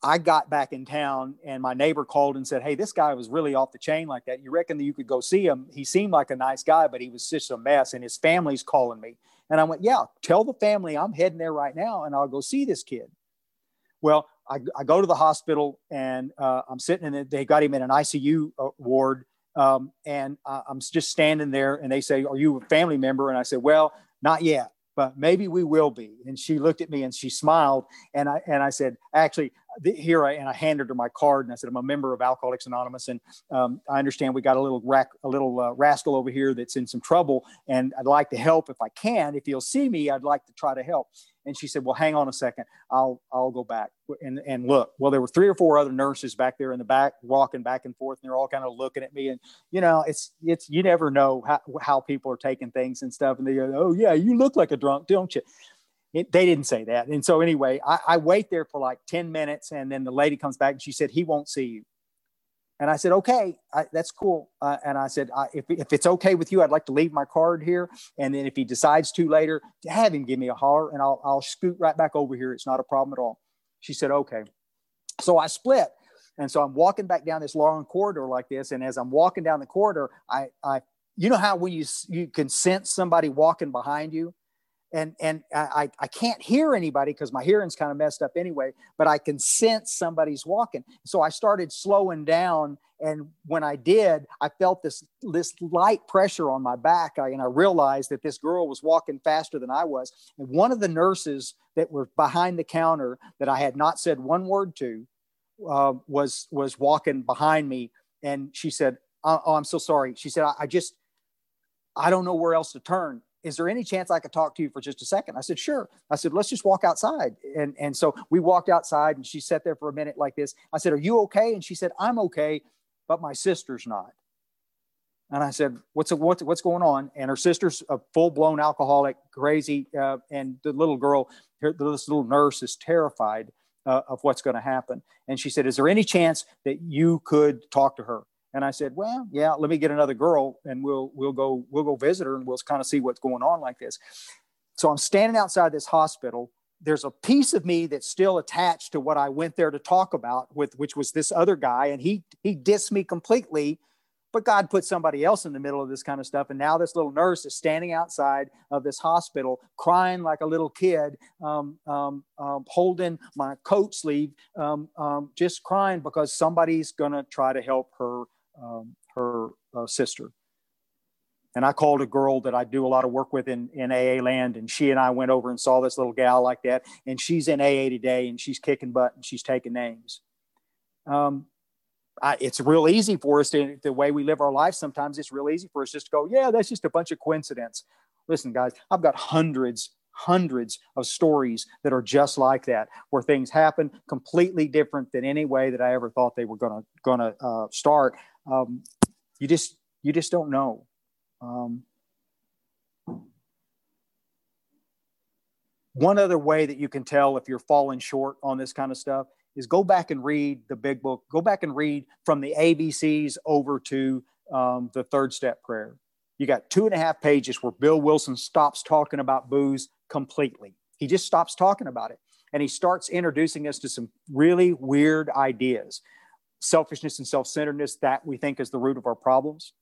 I got back in town and my neighbor called and said, hey, this guy was really off the chain like that. You reckon that you could go see him? He seemed like a nice guy, but he was just a mess and his family's calling me. And I went, yeah, tell the family I'm heading there right now and I'll go see this kid. Well, I, I go to the hospital and uh, I'm sitting in it. They got him in an I C U ward. Um, and uh, I'm just standing there and they say, are you a family member? And I said, well, not yet, but maybe we will be. And she looked at me and she smiled. And I, and I said, actually, here I, and I handed her my card and I said, I'm a member of Alcoholics Anonymous. And um, I understand we got a little rack, a little uh, rascal over here that's in some trouble. And I'd like to help if I can. If you'll see me, I'd like to try to help. And she said, well, hang on a second. I'll, I'll go back and, and look. Well, there were three or four other nurses back there in the back, walking back and forth. And they're all kind of looking at me. And, you know, it's, it's, you never know how, how people are taking things and stuff. And they go, oh yeah, you look like a drunk, don't you? It, they didn't say that. And so anyway, I, I wait there for like ten minutes and then the lady comes back and she said, he won't see you. And I said, okay, I, that's cool. Uh, and I said, I, if, if it's okay with you, I'd like to leave my card here. And then if he decides to later, to have him give me a holler and I'll, I'll scoot right back over here. It's not a problem at all. She said, okay. So I split. And so I'm walking back down this long corridor like this. And as I'm walking down the corridor, I, I, you know how when you, you can sense somebody walking behind you? And, and I, I can't hear anybody because my hearing's kind of messed up anyway, but I can sense somebody's walking. So I started slowing down. And when I did, I felt this, this light pressure on my back. I, and I realized that this girl was walking faster than I was. And one of the nurses that were behind the counter that I had not said one word to uh, was, was walking behind me. And she said, oh, oh I'm so sorry. She said, I, I just, I don't know where else to turn. Is there any chance I could talk to you for just a second? I said, sure. I said, let's just walk outside. And, and so we walked outside and she sat there for a minute like this. I said, are you okay? And she said, I'm okay, but my sister's not. And I said, what's, what's, what's going on? And her sister's a full-blown alcoholic, crazy. Uh, and the little girl, her, this little nurse is terrified uh, of what's going to happen. And she said, is there any chance that you could talk to her? And I said, well, yeah, let me get another girl and we'll, we'll go, we'll go visit her and we'll kind of see what's going on like this. So I'm standing outside this hospital. There's a piece of me that's still attached to what I went there to talk about with, which was this other guy. And he, he dissed me completely, but God put somebody else in the middle of this kind of stuff. And now this little nurse is standing outside of this hospital, crying like a little kid, um, um, um, holding my coat sleeve, um, um, just crying because somebody's going to try to help her Um, her uh, sister. And I called a girl that I do a lot of work with in, in A A land. And she and I went over and saw this little gal like that. And she's in A A today and she's kicking butt and she's taking names. Um, I, it's real easy for us to, the way we live our life. Sometimes it's real easy for us just to go, yeah, that's just a bunch of coincidence. Listen, guys, I've got hundreds, hundreds of stories that are just like that, where things happen completely different than any way that I ever thought they were going to, going to uh, start. Um, you just, you just don't know. Um, one other way that you can tell if you're falling short on this kind of stuff is go back and read the big book. Go back and read from the A B Cs over to um, the third step prayer. You got two and a half pages where Bill Wilson stops talking about booze completely. He just stops talking about it. And he starts introducing us to some really weird ideas. Selfishness and self-centeredness, that we think is the root of our problems.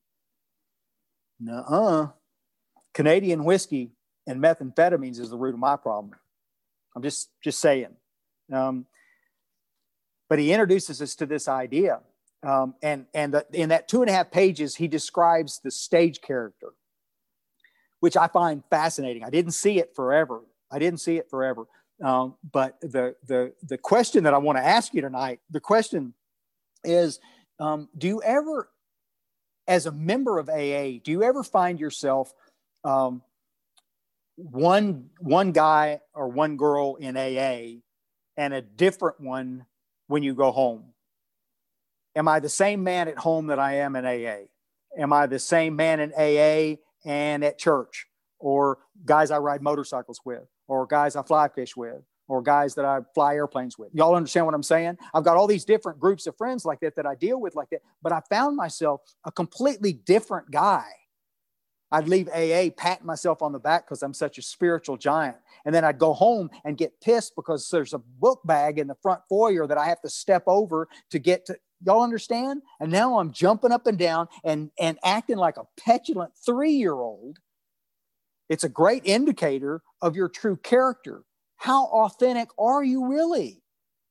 Nuh-uh. Canadian whiskey and methamphetamines is the root of my problem. I'm just, just saying. Um, but he introduces us to this idea. Um, and and the, in that two and a half pages, he describes the stage character, which I find fascinating. I didn't see it forever. I didn't see it forever. Um, but the, the, the question that I want to ask you tonight, the question is, um, do you ever, as a member of A A, do you ever find yourself um, one, one guy or one girl in A A and a different one when you go home? Am I the same man at home that I am in A A? Am I the same man in A A and at church? Or guys I ride motorcycles with? Or guys I fly fish with? Or guys that I fly airplanes with? Y'all understand what I'm saying? I've got all these different groups of friends like that that I deal with like that. But I found myself a completely different guy I'd leave A A patting myself on the back because I'm such a spiritual giant. And then I'd go home and get pissed because there's a book bag in the front foyer that I have to step over to get to. Y'all understand? And now I'm jumping up and down and, and acting like a petulant three-year-old. It's a great indicator of your true character. How authentic are you really?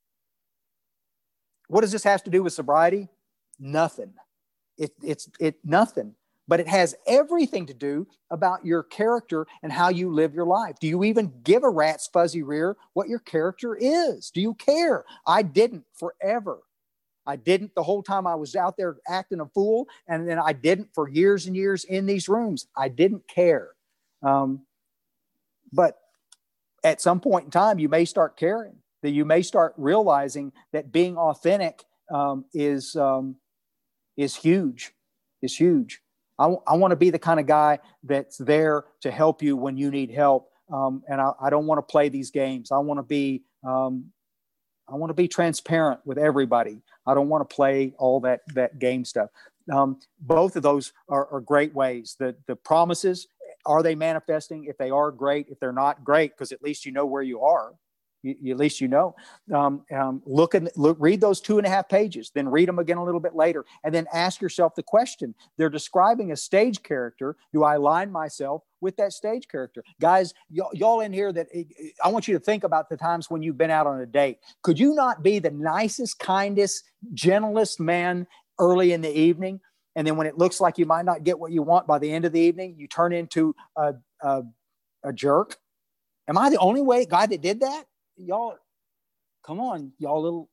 What does this have to do with sobriety? Nothing. It, it's it nothing. But it has everything to do about your character and how you live your life. Do you even give a rat's fuzzy rear what your character is? Do you care? I didn't forever. I didn't the whole time I was out there acting a fool. And then I didn't for years and years in these rooms. I didn't care. Um, but at some point in time, you may start caring, that you may start realizing that being authentic um, is, um, is huge, is huge. I, w- I want to be the kind of guy that's there to help you when you need help. Um, and I, I don't want to play these games. I want to be, um, I want to be transparent with everybody. I don't want to play all that, that game stuff. Um, both of those are, are great ways. The, the promises, are they manifesting? If they are, great. If they're not, great, because at least you know where you are. You, you, at least you know. Um, um, look and look, read those two and a half pages, then read them again a little bit later, and then ask yourself the question. They're describing a stage character. Do I align myself with that stage character? Guys, y- y'all in here, that I want you to think about the times when you've been out on a date. Could you not be the nicest, kindest, gentlest man early in the evening? And then when it looks like you might not get what you want by the end of the evening, you turn into a, a, a jerk? Am I the only way guy that did that? Y'all, come on, y'all little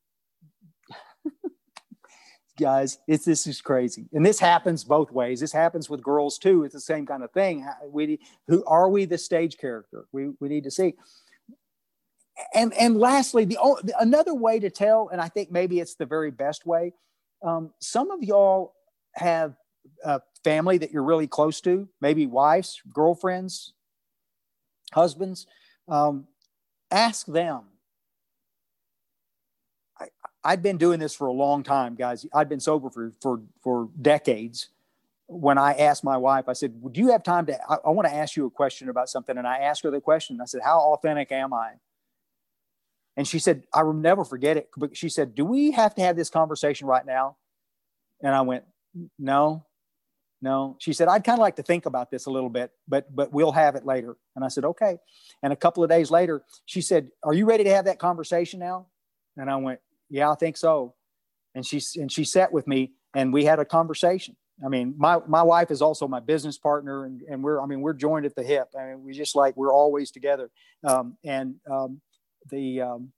guys. It's this is crazy, and this happens both ways. This happens with girls too. It's the same kind of thing. We who are we the stage character? We we need to see. And and lastly, the another way to tell, and I think maybe it's the very best way. Um, some of y'all have a family that you're really close to, maybe wives, girlfriends, husbands. Um, Ask them. I, I've been doing this for a long time, guys. I've been sober for, for, for decades. When I asked my wife, I said, would you have time to, I, I want to ask you a question about something. And I asked her the question. I said, how authentic am I? And she said, I will never forget it. But she said, do we have to have this conversation right now? And I went, no, no. She said, I'd kind of like to think about this a little bit, but but we'll have it later. And I said, okay. And a couple of days later, she said, are you ready to have that conversation now? And I went, yeah, I think so. And she and she sat with me and we had a conversation. I mean, my my wife is also my business partner, and, and we're I mean we're joined at the hip. I mean, we just like we're always together. Um, and um, the um,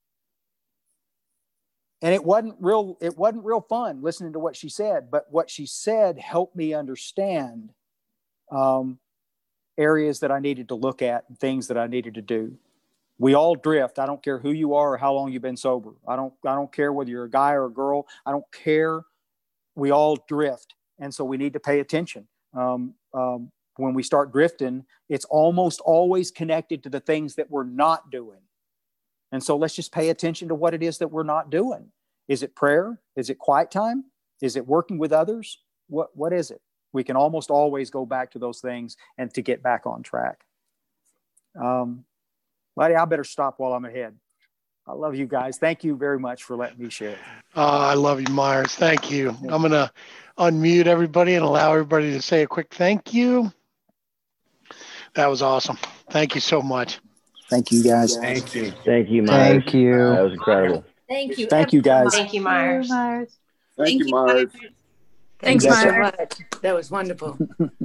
And it wasn't real, it wasn't real fun listening to what she said, but what she said helped me understand um, areas that I needed to look at and things that I needed to do. We all drift. I don't care who you are or how long you've been sober. I don't, I don't care whether you're a guy or a girl. I don't care. We all drift. And so we need to pay attention. Um, um, when we start drifting, it's almost always connected to the things that we're not doing. And so let's just pay attention to what it is that we're not doing. Is it prayer? Is it quiet time? Is it working with others? What What is it? We can almost always go back to those things and to get back on track. Um, buddy, I better stop while I'm ahead. I love you guys. Thank you very much for letting me share. Uh, I love you, Myers. Thank you. I'm going to unmute everybody and allow everybody to say a quick thank you. That was awesome. Thank you so much. Thank you, guys. Thank you. Thank you, Myers. Thank you. That was incredible. Thank you. Thank you, guys. Thank you, Myers. Thank, Thank you, Myers. Thanks Yes, so sir. much. That was wonderful.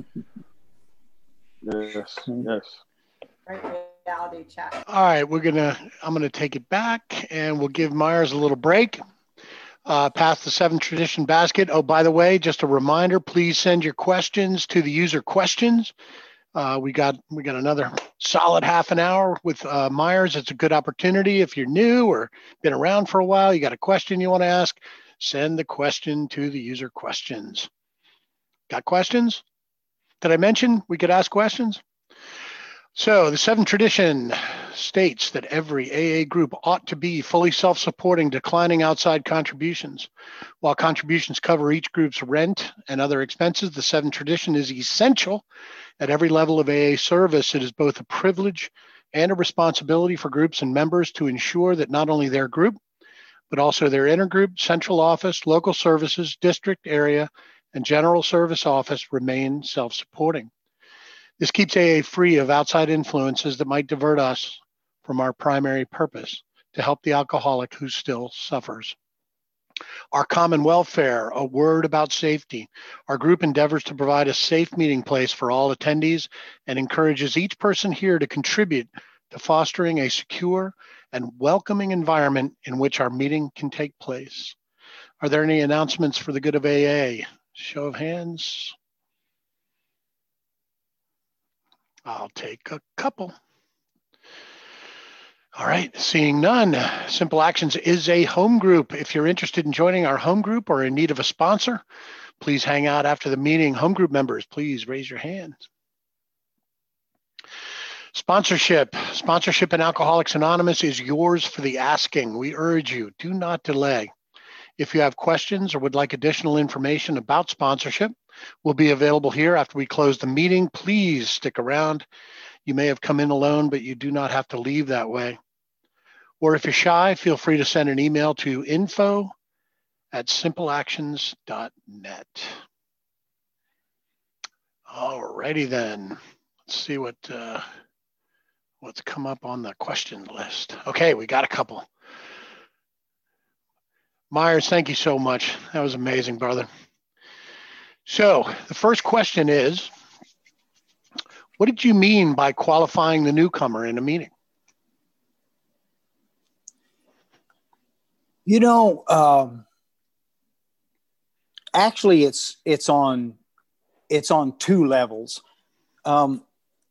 Yes, yes. Reality check. All right, we're going to, I'm going to take it back and we'll give Myers a little break. Uh, past the seven tradition basket. Oh, by the way, just a reminder, please send your questions to the user questions. Uh, we got we got another solid half an hour with uh, Myers. It's a good opportunity. If you're new or been around for a while, you got a question you want to ask, send the question to the user questions. Got questions? Did I mention we could ask questions? So the seventh tradition states that every A A group ought to be fully self-supporting, declining outside contributions. While contributions cover each group's rent and other expenses, the seventh tradition is essential at every level of A A service. It is both a privilege and a responsibility for groups and members to ensure that not only their group, but also their intergroup, central office, local services, district, area, and general service office remain self-supporting. This keeps A A free of outside influences that might divert us from our primary purpose, to help the alcoholic who still suffers. Our common welfare, a word about safety. Our group endeavors to provide a safe meeting place for all attendees and encourages each person here to contribute to fostering a secure and welcoming environment in which our meeting can take place. Are there any announcements for the good of A A? Show of hands. I'll take a couple. All right, seeing none. Simple Actions is a home group. If you're interested in joining our home group or in need of a sponsor, please hang out after the meeting. Home group members, please raise your hand. Sponsorship. Sponsorship in Alcoholics Anonymous is yours for the asking. We urge you, do not delay. If you have questions or would like additional information about sponsorship, we'll be available here after we close the meeting. Please stick around. You may have come in alone, but you do not have to leave that way. Or if you're shy, feel free to send an email to info at simpleactions dot net. All righty then. Let's see what uh, what's come up on the question list. Okay, we got a couple. Myers, thank you so much. That was amazing, brother. So the first question is, what did you mean by qualifying the newcomer in a meeting? You know, um, actually, it's it's on it's on two levels. Um,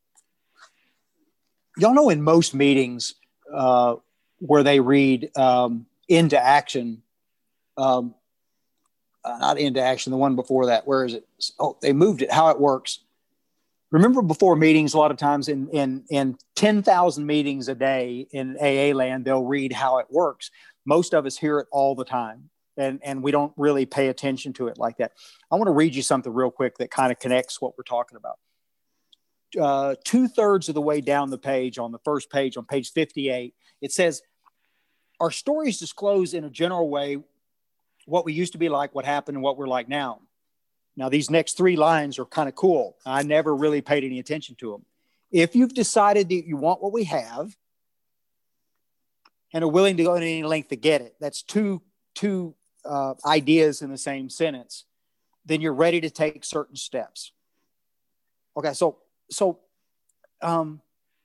y'all know, in most meetings uh, where they read um, into action, um, uh, not into action, the one before that. Where is it? Oh, they moved it. How it works. Remember, before meetings, a lot of times in in in ten thousand meetings a day in A A land, they'll read how it works. Most of us hear it all the time, and, and we don't really pay attention to it like that. I want to read you something real quick that kind of connects what we're talking about. Uh, two-thirds of the way down the page, on the first page, on page fifty-eight, it says, our stories disclose in a general way what we used to be like, what happened, and what we're like now. Now, these next three lines are kind of cool. I never really paid any attention to them. If you've decided that you want what we have and are willing to go to any length to get it, that's two, two uh, ideas in the same sentence, then you're ready to take certain steps. Okay, so, so um,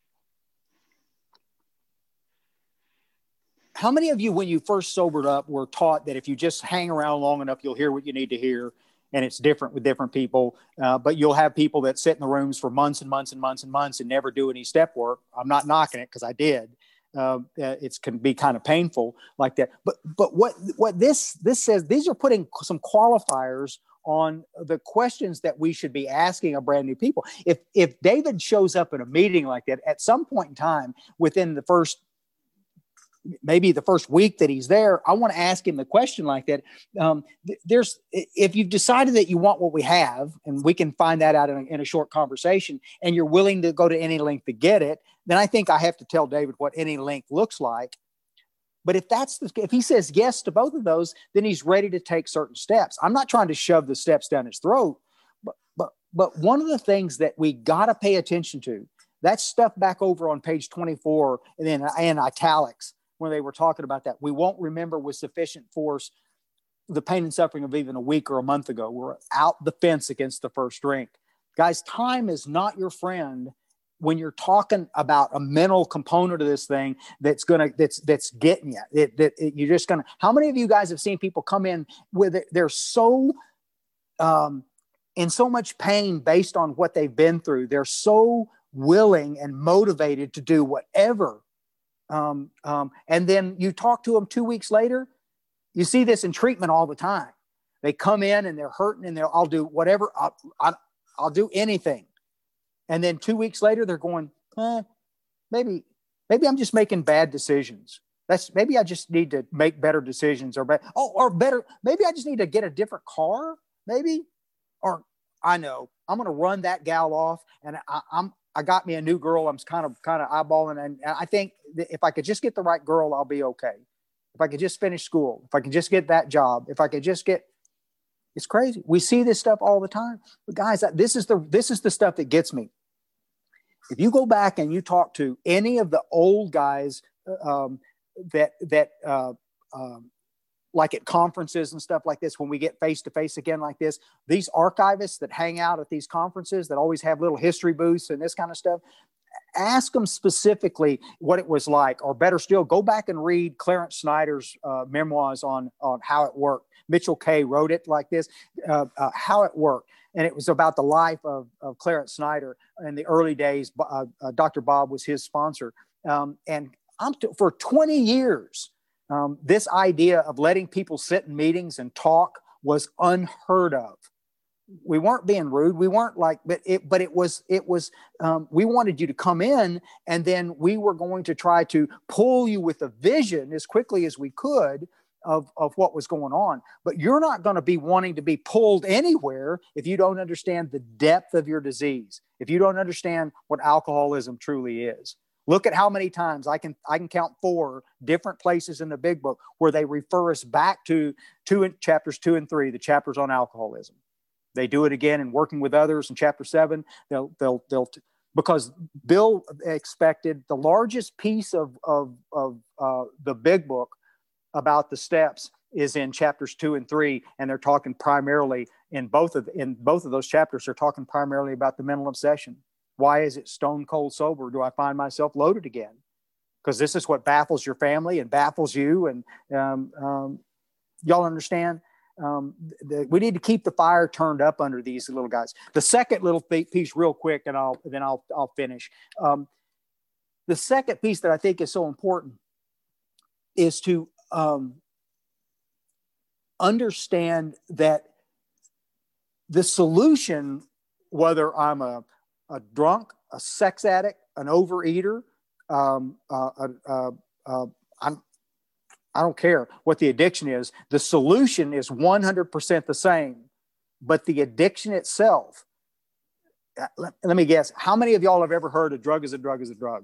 how many of you, when you first sobered up, were taught that if you just hang around long enough, you'll hear what you need to hear? And it's different with different people, uh, but you'll have people that sit in the rooms for months and months and months and months and never do any step work. I'm not knocking it because I did. Uh, it can be kind of painful like that. But but what what this this says, these are putting some qualifiers on the questions that we should be asking our brand new people. If if David shows up in a meeting like that at some point in time within the first, maybe the first week that he's there, I want to ask him the question like that. Um, there's, if you've decided that you want what we have, and we can find that out in a, in a short conversation, and you're willing to go to any length to get it, then I think I have to tell David what any length looks like. But if that's the, if he says yes to both of those, then he's ready to take certain steps. I'm not trying to shove the steps down his throat, but but but one of the things that we got to pay attention to, that stuff back over on page twenty-four and then in italics, when they were talking about that, we won't remember with sufficient force the pain and suffering of even a week or a month ago. We're out the fence against the first drink. Guys, time is not your friend when you're talking about a mental component of this thing that's gonna that's that's getting you. It, that it, you're just gonna. How many of you guys have seen people come in with it? They're so um, in so much pain based on what they've been through. They're so willing and motivated to do whatever. Um, um, and then you talk to them two weeks later. You see this in treatment all the time. They come in and they're hurting and they'll, I'll do whatever. I'll, I'll, I'll do anything. And then two weeks later, they're going, eh, maybe, maybe I'm just making bad decisions. That's maybe I just need to make better decisions or be- oh, or better. Maybe I just need to get a different car. Maybe, or I know I'm going to run that gal off, and I, I'm I got me a new girl. I'm kind of kind of eyeballing, and, and I think that if I could just get the right girl, I'll be okay. If I could just finish school, if I could just get that job, if I could just get, it's crazy. We see this stuff all the time, but guys, this is the this is the stuff that gets me. If you go back and you talk to any of the old guys. Um, that that uh, um, like at conferences and stuff like this, when we get face to face again like this, these archivists that hang out at these conferences that always have little history booths and this kind of stuff, ask them specifically what it was like, or better still, go back and read Clarence Snyder's uh, memoirs on on how it worked. Mitchell K wrote it like this, uh, uh, how it worked. And it was about the life of, of Clarence Snyder in the early days. Uh, uh, Doctor Bob was his sponsor. Um, and I'm t- for twenty years, um, this idea of letting people sit in meetings and talk was unheard of. We weren't being rude. We weren't like, but it, but it was, it was, um, we wanted you to come in, and then we were going to try to pull you with a vision as quickly as we could of, of what was going on. But you're not going to be wanting to be pulled anywhere if you don't understand the depth of your disease, if you don't understand what alcoholism truly is. Look at how many times I can I can count four different places in the big book where they refer us back to two in chapters two and three, the chapters on alcoholism. They do it again in Working with Others in chapter seven. They'll they'll they'll because Bill expected the largest piece of of of uh, the big book about the steps is in chapters two and three, and they're talking primarily in both of in both of those chapters. They're talking primarily about the mental obsession. Why is it stone cold sober? Do I find myself loaded again? Because this is what baffles your family and baffles you. And um, um, y'all understand? Um, the, we need to keep the fire turned up under these little guys. The second little piece, real quick, and I'll then I'll I'll finish. Um, the second piece that I think is so important is to um, understand that the solution, whether I'm a a drunk, a sex addict, an overeater, um, uh, uh, uh, uh, I'm, I don't care what the addiction is. The solution is one hundred percent the same, but the addiction itself, let, let me guess, how many of y'all have ever heard a drug is a drug is a drug?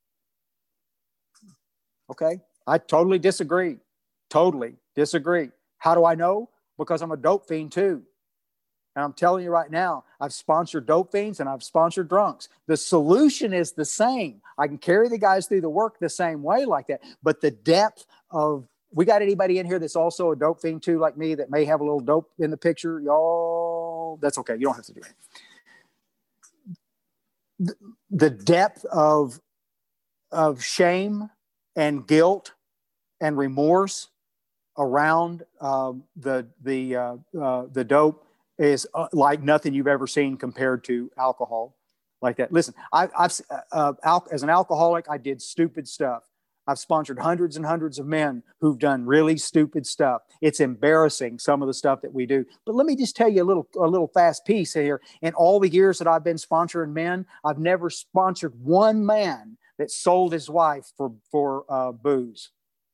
Okay, I totally disagree. Totally disagree. How do I know? Because I'm a dope fiend too. And I'm telling you right now, I've sponsored dope fiends and I've sponsored drunks. The solution is the same. I can carry the guys through the work the same way like that. But the depth of, we got anybody in here that's also a dope fiend too, like me, that may have a little dope in the picture? Y'all, that's okay. You don't have to do it. The, the depth of, of shame and guilt and remorse around um, the, the, uh, uh, the dope is uh, like nothing you've ever seen compared to alcohol like that. Listen, I, I've, uh, al- as an alcoholic, I did stupid stuff. I've sponsored hundreds and hundreds of men who've done really stupid stuff. It's embarrassing, some of the stuff that we do. But let me just tell you a little, a little fast piece here. In all the years that I've been sponsoring men, I've never sponsored one man that sold his wife for, for uh, booze.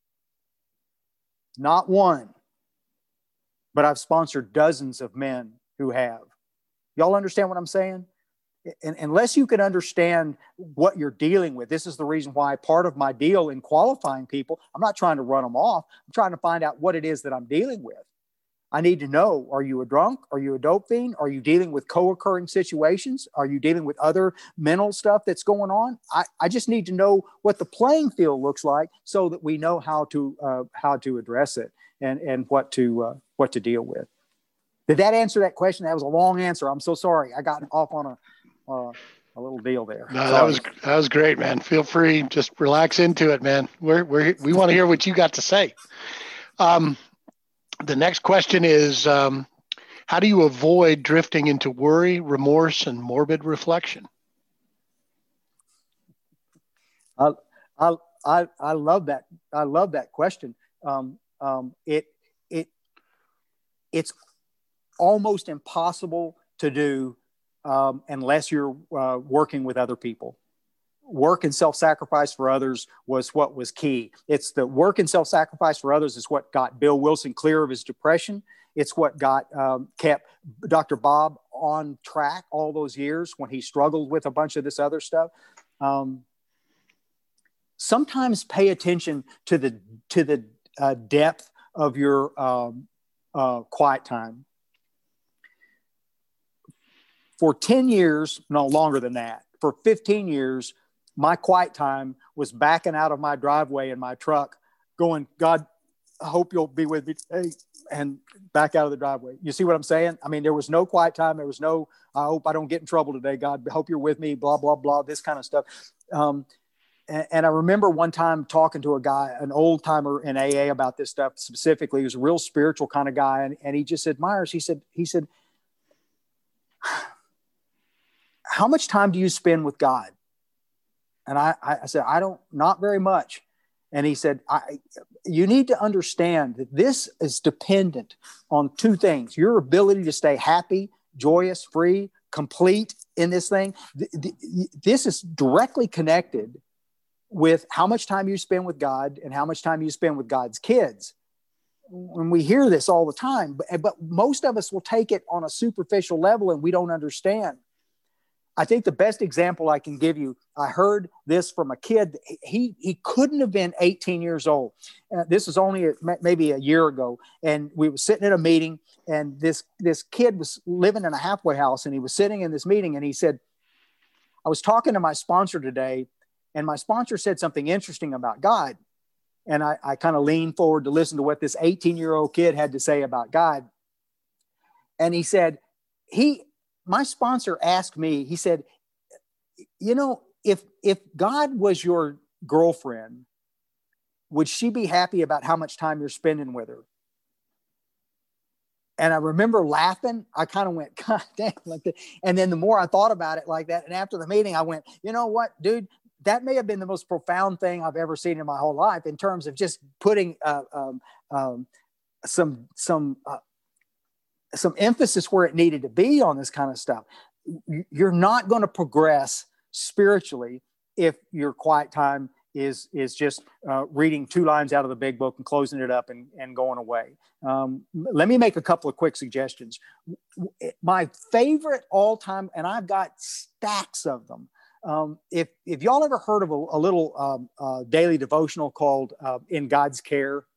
Not one. But I've sponsored dozens of men who have. Y'all understand what I'm saying? And unless you can understand what you're dealing with, this is the reason why part of my deal in qualifying people, I'm not trying to run them off. I'm trying to find out what it is that I'm dealing with. I need to know, are you a drunk? Are you a dope fiend? Are you dealing with co-occurring situations? Are you dealing with other mental stuff that's going on? I, I just need to know what the playing field looks like so that we know how to uh, how to address it and, and what to uh, what to deal with. Did that answer that question? That was a long answer. I'm so sorry. I got off on a uh, a little deal there. No, Sorry. that was that was great, man. Feel free, just relax into it, man. We're we're we want to hear what you got to say. Um, the next question is, um, how do you avoid drifting into worry, remorse, and morbid reflection? I I I, I love that. I love that question. Um, um, it it it's almost impossible to do um, unless you're uh, working with other people. work and self-sacrifice for others was what was key. It's the work and self-sacrifice for others is what got Bill Wilson clear of his depression. It's what got um, kept Doctor Bob on track all those years when he struggled with a bunch of this other stuff. Um, sometimes pay attention to the to the uh, depth of your um, uh, quiet time. For ten years, no longer than that, for fifteen years, my quiet time was backing out of my driveway in my truck going, God, I hope you'll be with me today, and back out of the driveway. You see what I'm saying? I mean, there was no quiet time. There was no, I hope I don't get in trouble today. God, I hope you're with me, blah, blah, blah, this kind of stuff. Um, and, and I remember one time talking to a guy, an old timer in A A about this stuff specifically. He was a real spiritual kind of guy. And, and he just said, Myers, he said, he said, how much time do you spend with God? And I, I said, I don't, not very much. And he said, I, you need to understand that this is dependent on two things: your ability to stay happy, joyous, free, complete in this thing. This is directly connected with how much time you spend with God and how much time you spend with God's kids. When we hear this all the time, but, but most of us will take it on a superficial level and we don't understand. I think the best example I can give you, I heard this from a kid. He he couldn't have been eighteen years old. Uh, this was only a, maybe a year ago. And we were sitting at a meeting, and this, this kid was living in a halfway house, and he was sitting in this meeting, and he said, I was talking to my sponsor today, and my sponsor said something interesting about God. And I, I kind of leaned forward to listen to what this eighteen-year-old kid had to say about God. And he said, he... my sponsor asked me, he said, you know, if if God was your girlfriend, would she be happy about how much time you're spending with her? And I remember laughing. I kind of went, God damn, like that. And then the more I thought about it like that, and after the meeting, I went, you know what, dude, that may have been the most profound thing I've ever seen in my whole life in terms of just putting uh, um, um, some, some, uh, some emphasis where it needed to be on this kind of stuff. You're not going to progress spiritually if your quiet time is, is just uh, reading two lines out of the big book and closing it up and, and going away. Um, let me make a couple of quick suggestions. My favorite all time, and I've got stacks of them. Um, if, if y'all ever heard of a, a little um, uh, daily devotional called uh, In God's Care,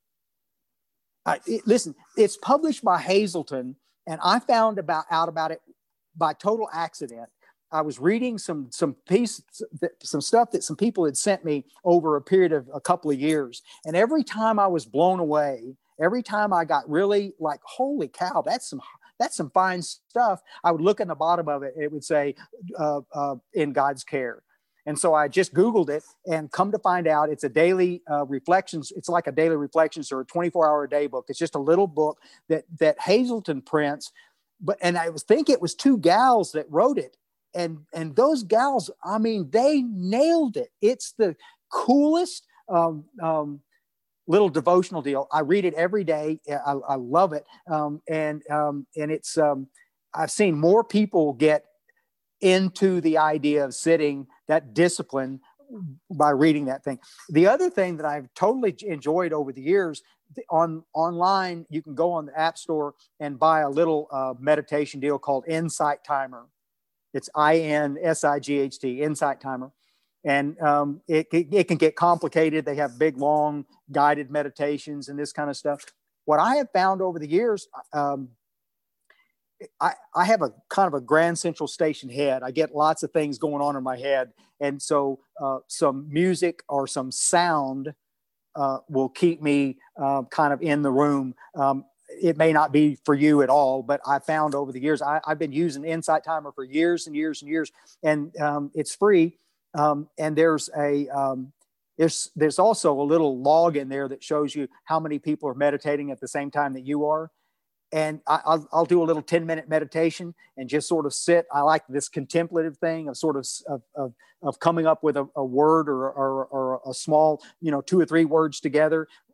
I, it, listen, it's published by Hazelton, and I found about out about it by total accident. I was reading some some piece, some stuff that some people had sent me over a period of a couple of years, and every time I was blown away, every time I got really like, holy cow, that's some that's some fine stuff. I would look in the bottom of it, and it would say, uh, uh, "In God's Care." And so I just Googled it, and come to find out it's a daily uh, reflections. It's like a daily reflections or a twenty-four hour a day book. It's just a little book that, that Hazelton prints. But, and I was think it was two gals that wrote it. And, and those gals, I mean, they nailed it. It's the coolest um, um, little devotional deal. I read it every day. I, I love it. Um, and, um, and it's, um, I've seen more people get into the idea of sitting, that discipline, by reading that thing. The other thing that I've totally enjoyed over the years, on online, you can go on the App Store and buy a little uh, meditation deal called Insight Timer. It's I N S I G H T, Insight Timer. And um, it, it, it can get complicated. They have big, long guided meditations and this kind of stuff. What I have found over the years, um, I, I have a kind of a Grand Central Station head. I get lots of things going on in my head. And so uh, some music or some sound uh, will keep me uh, kind of in the room. Um, it may not be for you at all, but I found over the years, I, I've been using Insight Timer for years and years and years, and um, it's free. Um, and there's a, um, there's, there's also a little log in there that shows you how many people are meditating at the same time that you are. And I, I'll, I'll do a little ten minute meditation and just sort of sit. I like this contemplative thing of sort of, of, of, of coming up with a, a word or, or, or a small, you know, two or three words together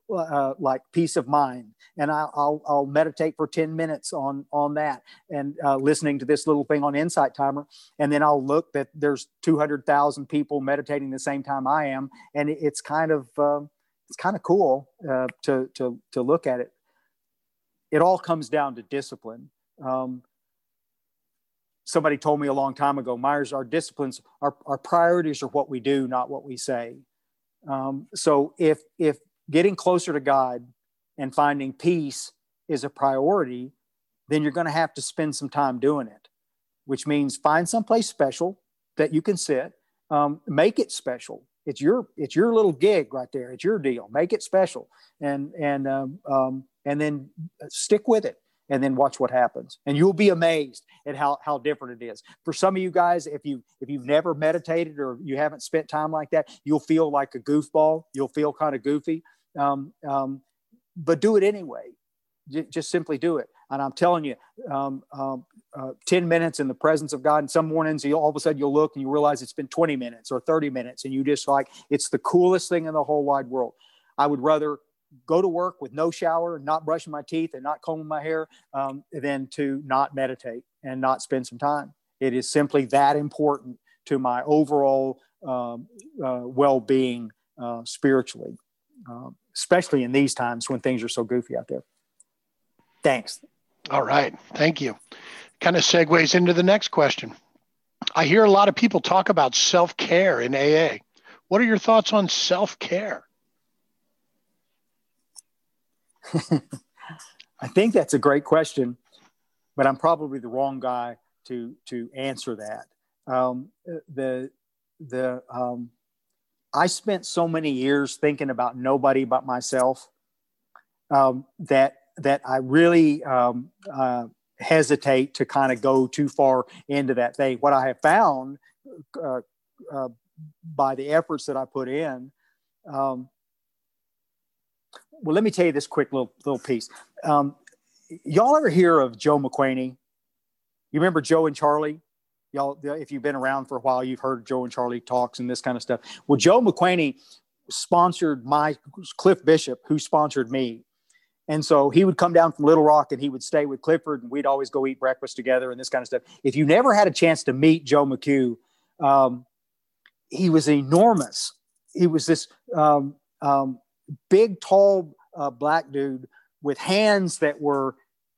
uh, like peace of mind. And I, I'll, I'll meditate for ten minutes on, on that and uh, listening to this little thing on Insight Timer. And then I'll look that there's two hundred thousand people meditating the same time I am. And it's kind of, uh, it's kind of cool uh, to, to, to look at it. It all comes down to discipline. Um, somebody told me a long time ago, Myers, our disciplines, our, our priorities are what we do, not what we say. Um, so if, if getting closer to God and finding peace is a priority, then you're going to have to spend some time doing it, which means find someplace special that you can sit, um, make it special. It's your, it's your little gig right there. It's your deal. Make it special and, and, um, um, and then stick with it. And then watch what happens. And you'll be amazed at how, how different it is. For some of you guys, if you, if you've never meditated or you haven't spent time like that, you'll feel like a goofball. You'll feel kind of goofy, um, um, but do it anyway. J- just simply do it. And I'm telling you, um, um, uh, ten minutes in the presence of God. And some mornings, you all of a sudden you'll look and you realize it's been twenty minutes or thirty minutes. And you just like, it's the coolest thing in the whole wide world. I would rather go to work with no shower, not brushing my teeth and not combing my hair, um, than to not meditate and not spend some time. It is simply that important to my overall um, uh, well-being uh, spiritually, uh, especially in these times when things are so goofy out there. Thanks. All right. Thank you. Kind of segues into the next question. I hear a lot of people talk about self-care in A A. What are your thoughts on self-care? I think that's a great question, but I'm probably the wrong guy to to answer that. Um, the the um, I spent so many years thinking about nobody but myself um, that that I really um, uh, hesitate to kind of go too far into that thing. What I have found uh, uh, by the efforts that I put in. Um, Well, let me tell you this quick little little piece. Um, y'all ever hear of Joe McQuaney? You remember Joe and Charlie? Y'all, if you've been around for a while, you've heard Joe and Charlie talks and this kind of stuff. Well, Joe McQuaney sponsored my Cliff Bishop, who sponsored me. And so he would come down from Little Rock and he would stay with Clifford and we'd always go eat breakfast together and this kind of stuff. If you never had a chance to meet Joe McHugh, um, he was enormous. He was this um, um, big, tall uh, black dude with hands that were,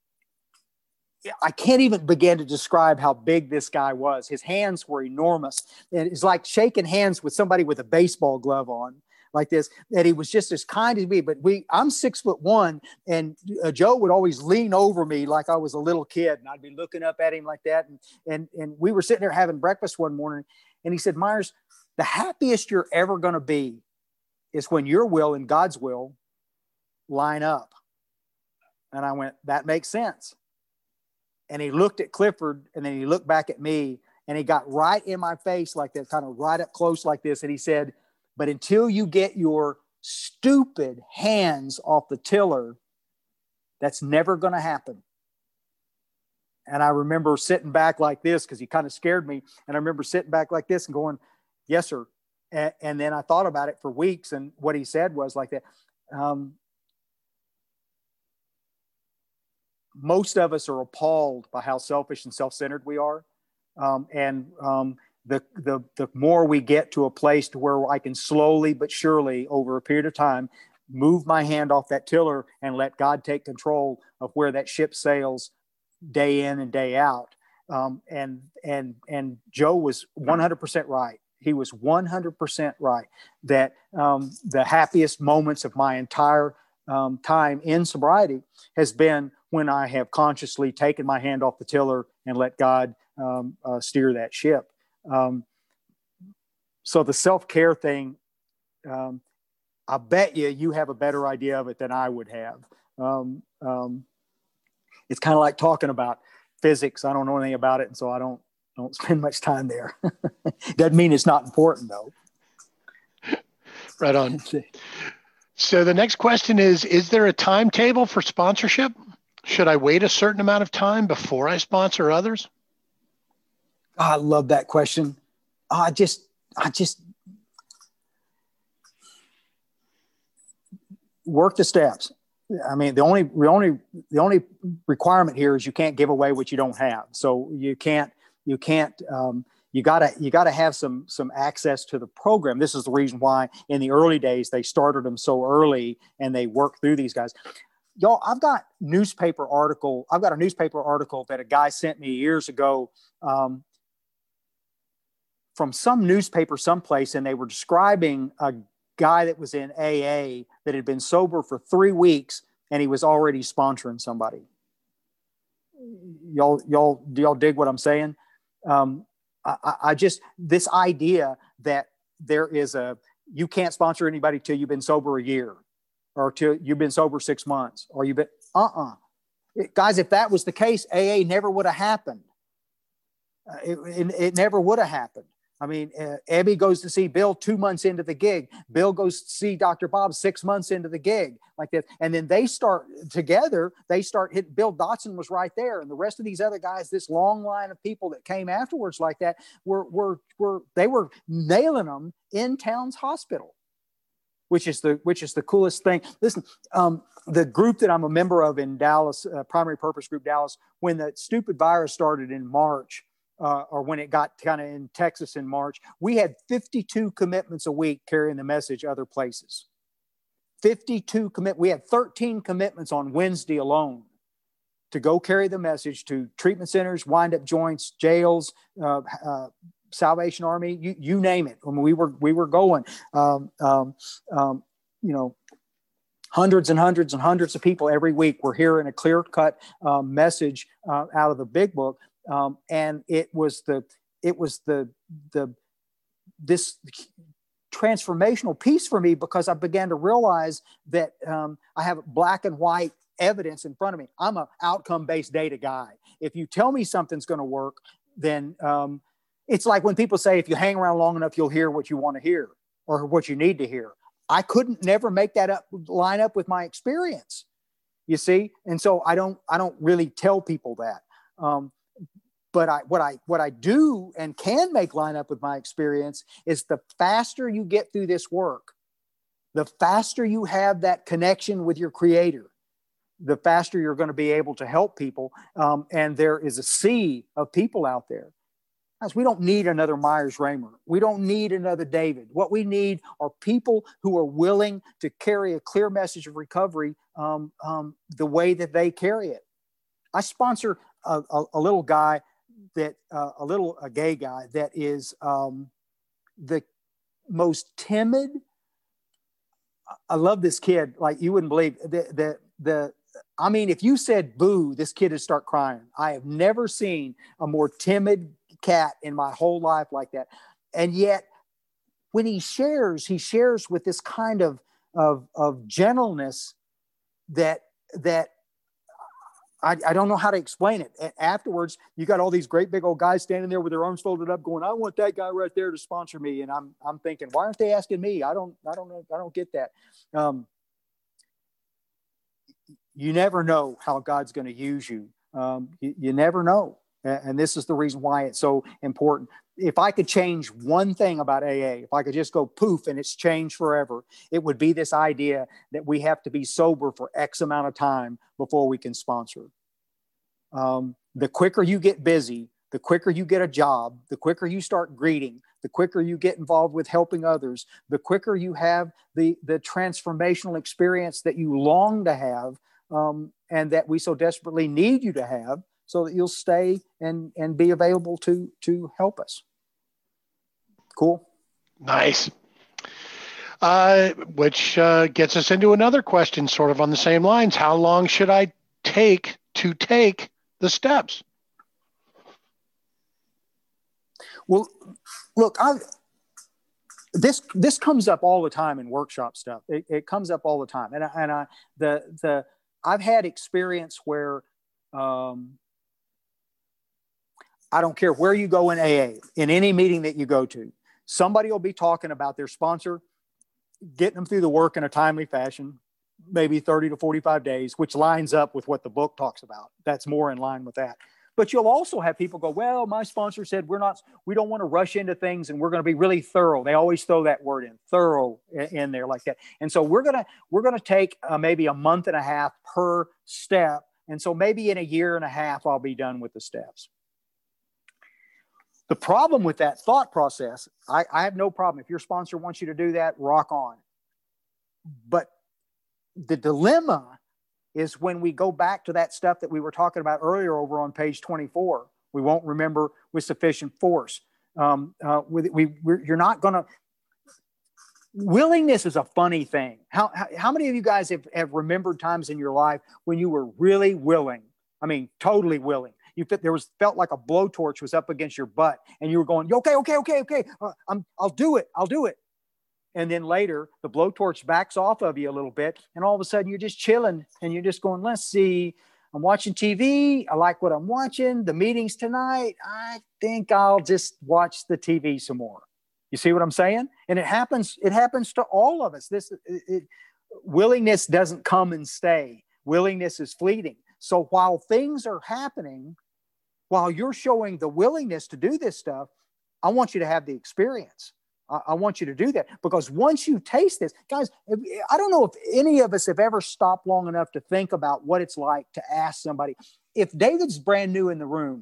I can't even begin to describe how big this guy was. His hands were enormous. And it's like shaking hands with somebody with a baseball glove on like this. And he was just as kind as me, but we, I'm six foot one and uh, Joe would always lean over me like I was a little kid and I'd be looking up at him like that. And, and, and we were sitting there having breakfast one morning and he said, Myers, the happiest you're ever going to be is when your will and God's will line up. And I went, that makes sense. And he looked at Clifford and then he looked back at me and he got right in my face like that, kind of right up close like this. And he said, but until you get your stupid hands off the tiller, that's never going to happen. And I remember sitting back like this because he kind of scared me. And I remember sitting back like this and going, yes, sir. And, and then I thought about it for weeks. And what he said was like that. Um, most of us are appalled by how selfish and self-centered we are. Um, and um, the, the, the more we get to a place to where I can slowly but surely over a period of time, move my hand off that tiller and let God take control of where that ship sails day in and day out. Um, and, and, and Joe was one hundred percent right. He was one hundred percent right that um, the happiest moments of my entire um, time in sobriety has been when I have consciously taken my hand off the tiller and let God um, uh, steer that ship. Um, so the self-care thing, um, I bet you, you have a better idea of it than I would have. Um, um, it's kind of like talking about physics. I don't know anything about it. And so I don't, don't spend much time there. Doesn't mean it's not important though. Right on. So the next question is, is there a timetable for sponsorship? Should I wait a certain amount of time before I sponsor others? Oh, I love that question. Oh, I just, I just, work the steps. I mean, the only, the only, the only requirement here is you can't give away what you don't have. So you can't, you can't, um, you gotta, you gotta have some, some access to the program. This is the reason why in the early days, they started them so early and they worked through these guys. Y'all, I've got newspaper article. I've got a newspaper article that a guy sent me years ago, um, from some newspaper someplace. And they were describing a guy that was in A A that had been sober for three weeks and he was already sponsoring somebody. Y'all, y'all, do y'all dig what I'm saying? Um, I, I just, this idea that there is a, you can't sponsor anybody till you've been sober a year or till you've been sober six months or you've been, uh-uh. It, guys, if that was the case, A A never would have happened. Uh, it, it, it never would have happened. I mean, uh, Abby goes to see Bill two months into the gig. Bill goes to see Doctor Bob six months into the gig, like that. And then they start together, they start hitting. Bill Dotson was right there. And the rest of these other guys, this long line of people that came afterwards like that, were, were, were they were nailing them in Towns Hospital, which is the, which is the coolest thing. Listen, um, the group that I'm a member of in Dallas, uh, Primary Purpose Group Dallas, when the stupid virus started in March, Uh, or when it got kind of in Texas in March, we had fifty-two commitments a week carrying the message other places. fifty-two commit. We had thirteen commitments on Wednesday alone to go carry the message to treatment centers, wind-up joints, jails, uh, uh, Salvation Army, you, you name it. I mean, we were we were going. Um, um, um, you know, hundreds and hundreds and hundreds of people every week were hearing a clear-cut uh, message uh, out of the big book. Um, and it was the, it was the, the, this transformational piece for me because I began to realize that um, I have black and white evidence in front of me. I'm an outcome-based data guy. If you tell me something's going to work, then um, it's like when people say, if you hang around long enough, you'll hear what you want to hear or what you need to hear. I couldn't never make that up, line up with my experience, you see? And so I don't, I don't really tell people that. Um, But I, what I what I do and can make line up with my experience is the faster you get through this work, the faster you have that connection with your creator, the faster you're going to be able to help people. Um, and there is a sea of people out there. Guys, we don't need another Myers Raymer. We don't need another David. What we need are people who are willing to carry a clear message of recovery um, um, the way that they carry it. I sponsor a, a, a little guy that uh, a little a gay guy that is um, the most timid. I love this kid. Like you wouldn't believe the, the, the, I mean, if you said boo, this kid would start crying. I have never seen a more timid cat in my whole life like that. And yet when he shares, he shares with this kind of, of, of gentleness that, that, I, I don't know how to explain it. Afterwards, you got all these great big old guys standing there with their arms folded up going, I want that guy right there to sponsor me. And I'm, I'm thinking, why aren't they asking me? I don't, I don't know. I don't get that. Um, you never know how God's going to use you. Um, you. You never know. And this is the reason why it's so important. If I could change one thing about A A, if I could just go poof and it's changed forever, it would be this idea that we have to be sober for X amount of time before we can sponsor. Um, the quicker you get busy, the quicker you get a job, the quicker you start greeting, the quicker you get involved with helping others, the quicker you have the, the transformational experience that you long to have um, and that we so desperately need you to have, so that you'll stay and, and be available to, to help us. Cool. Nice. Uh, which uh, gets us into another question sort of on the same lines. How long should I take to take the steps? Well, look, I this this comes up all the time in workshop stuff. It, it comes up all the time. And I, and I, the, the, I've had experience where, um, I don't care where you go in A A, in any meeting that you go to, somebody will be talking about their sponsor, getting them through the work in a timely fashion, maybe thirty to forty-five days, which lines up with what the book talks about. That's more in line with that. But you'll also have people go, well, my sponsor said we're not, we don't want to rush into things and we're going to be really thorough. They always throw that word in, thorough, in there like that. And so we're going to, we're going to take uh, maybe a month and a half per step. And so maybe in a year and a half, I'll be done with the steps. The problem with that thought process, I, I have no problem. If your sponsor wants you to do that, rock on. But the dilemma is when we go back to that stuff that we were talking about earlier over on page twenty-four, we won't remember with sufficient force. Um, uh, we, we, we're, you're not going to, willingness is a funny thing. How, how, how many of you guys have, have remembered times in your life when you were really willing? I mean, totally willing. You fit, there was felt like a blowtorch was up against your butt and you were going, okay, okay, okay, okay. Uh, I'm, I'll do it. I'll do it. And then later the blowtorch backs off of you a little bit. And all of a sudden you're just chilling and you're just going, let's see, I'm watching T V. I like what I'm watching. The meeting's tonight. I think I'll just watch the T V some more. You see what I'm saying? And it happens, it happens to all of us. This it, it, willingness doesn't come and stay. Willingness is fleeting. So while things are happening, while you're showing the willingness to do this stuff, I want you to have the experience. I, I want you to do that because once you taste this, guys, I don't know if any of us have ever stopped long enough to think about what it's like to ask somebody. If David's brand new in the room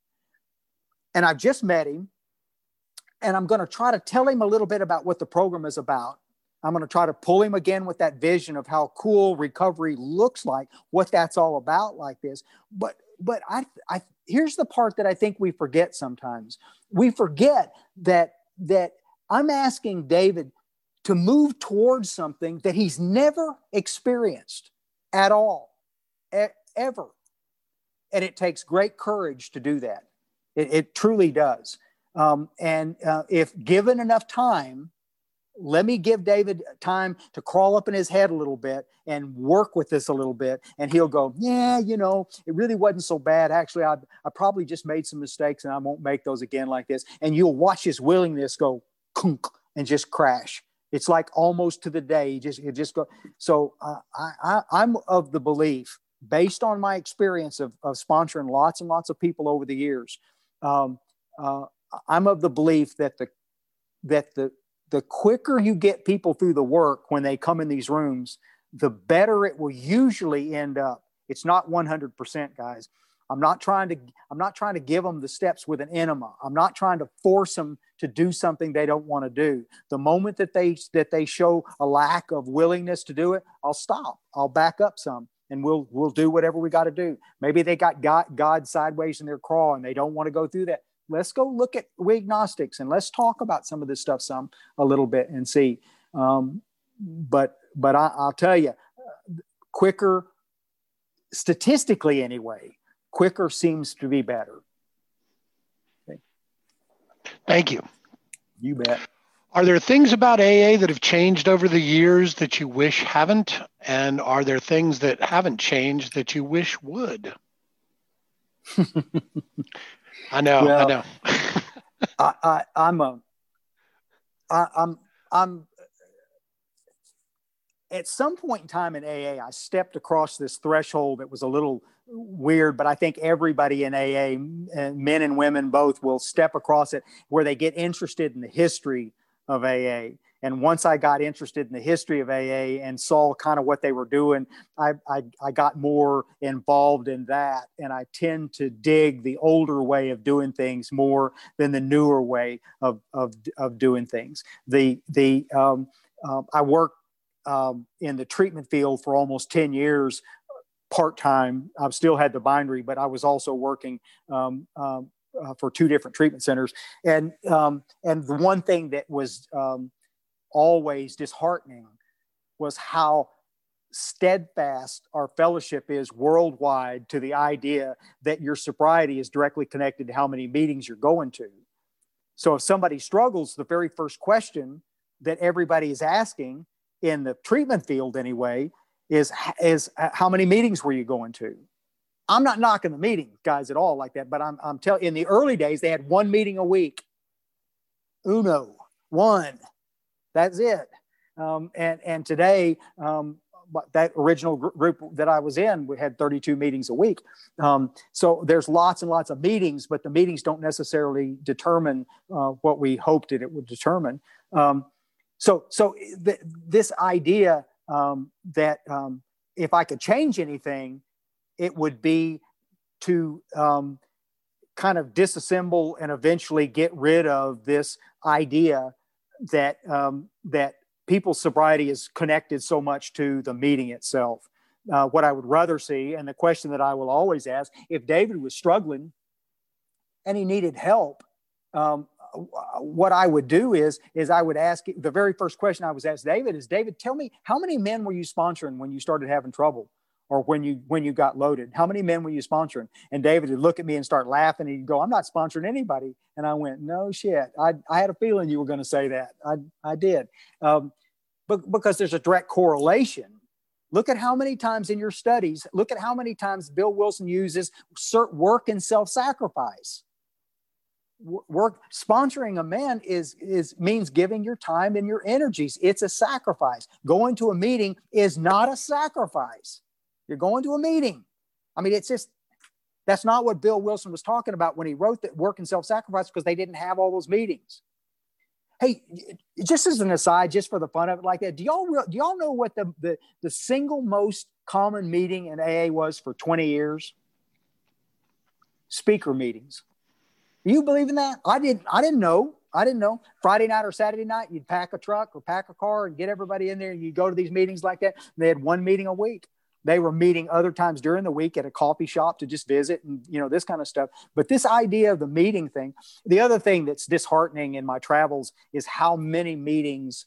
and I've just met him and I'm going to try to tell him a little bit about what the program is about, I'm going to try to pull him again with that vision of how cool recovery looks like, what that's all about like this. But but I, I here's the part that I think we forget sometimes. We forget that that I'm asking David to move towards something that he's never experienced at all, e- ever. And it takes great courage to do that. It, it truly does. Um, and uh, if given enough time, let me give David time to crawl up in his head a little bit and work with this a little bit. And he'll go, yeah, you know, it really wasn't so bad. Actually, I, I probably just made some mistakes and I won't make those again like this. And you'll watch his willingness go kunk, and just crash. It's like almost to the day. You just, you just go. So uh, I, I, I'm of the belief, based on my experience of, of sponsoring lots and lots of people over the years, um, uh, I'm of the belief that the that the the quicker you get people through the work when they come in these rooms, the better it will usually end up. It's not one hundred percent, guys. I'm not trying to, I'm not trying to give them the steps with an enema. I'm not trying to force them to do something they don't want to do. The moment that they, that they show a lack of willingness to do it, I'll stop. I'll back up some and we'll, we'll do whatever we got to do. Maybe they got God, God sideways in their craw and they don't want to go through that. Let's go look at we agnostics and let's talk about some of this stuff some a little bit and see. Um, but but I, I'll tell you, quicker, statistically anyway, quicker seems to be better. Okay. Thank you. You bet. Are there things about A A that have changed over the years that you wish haven't? And are there things that haven't changed that you wish would? I know, well, I know. I, I, I'm a, I, I'm, I'm. At some point in time in A A, I stepped across this threshold that was a little weird, but I think everybody in A A, men and women both, will step across it where they get interested in the history of A A. And once I got interested in the history of A A and saw kind of what they were doing, I, I, I got more involved in that. And I tend to dig the older way of doing things more than the newer way of, of, of doing things. The, the, um, uh, I worked um, in the treatment field for almost ten years, part-time. I've still had the bindery, but I was also working um, um, uh, for two different treatment centers. And, um, and the one thing that was, um, always disheartening was how steadfast our fellowship is worldwide to the idea that your sobriety is directly connected to how many meetings you're going to. So if somebody struggles, the very first question that everybody is asking in the treatment field anyway is, is how many meetings were you going to? I'm not knocking the meetings, guys, at all like that, but I'm, I'm telling, in the early days, they had one meeting a week. Uno, one. That's it. Um, and, and today, um, that original gr- group that I was in, we had thirty-two meetings a week. Um, so there's lots and lots of meetings, but the meetings don't necessarily determine uh, what we hoped that it would determine. Um, so so th- this idea um, that um, if I could change anything, it would be to um, kind of disassemble and eventually get rid of this idea that um, that people's sobriety is connected so much to the meeting itself. Uh, what I would rather see, and the question that I will always ask, if David was struggling and he needed help, um, what I would do is, is I would ask, the very first question I was asked David is, David, tell me, how many men were you sponsoring when you started having trouble? Or when you when you got loaded? How many men were you sponsoring? And David would look at me and start laughing. And he'd go, I'm not sponsoring anybody. And I went, no shit. I, I had a feeling you were going to say that. I, I did. Um, but because there's a direct correlation. Look at how many times in your studies, look at how many times Bill Wilson uses work and self-sacrifice. Work, sponsoring a man is, is means giving your time and your energies. It's a sacrifice. Going to a meeting is not a sacrifice. You're going to a meeting. I mean, it's just, that's not what Bill Wilson was talking about when he wrote that work and self-sacrifice, because they didn't have all those meetings. Hey, just as an aside, just for the fun of it like that, do y'all, do y'all know what the, the, the single most common meeting in A A was for twenty years? Speaker meetings. Do you believe in that? I didn't, I didn't know. I didn't know. Friday night or Saturday night, you'd pack a truck or pack a car and get everybody in there. And you go to these meetings like that. They had one meeting a week. They were meeting other times during the week at a coffee shop to just visit and, you know, this kind of stuff. But this idea of the meeting thing, the other thing that's disheartening in my travels is how many meetings,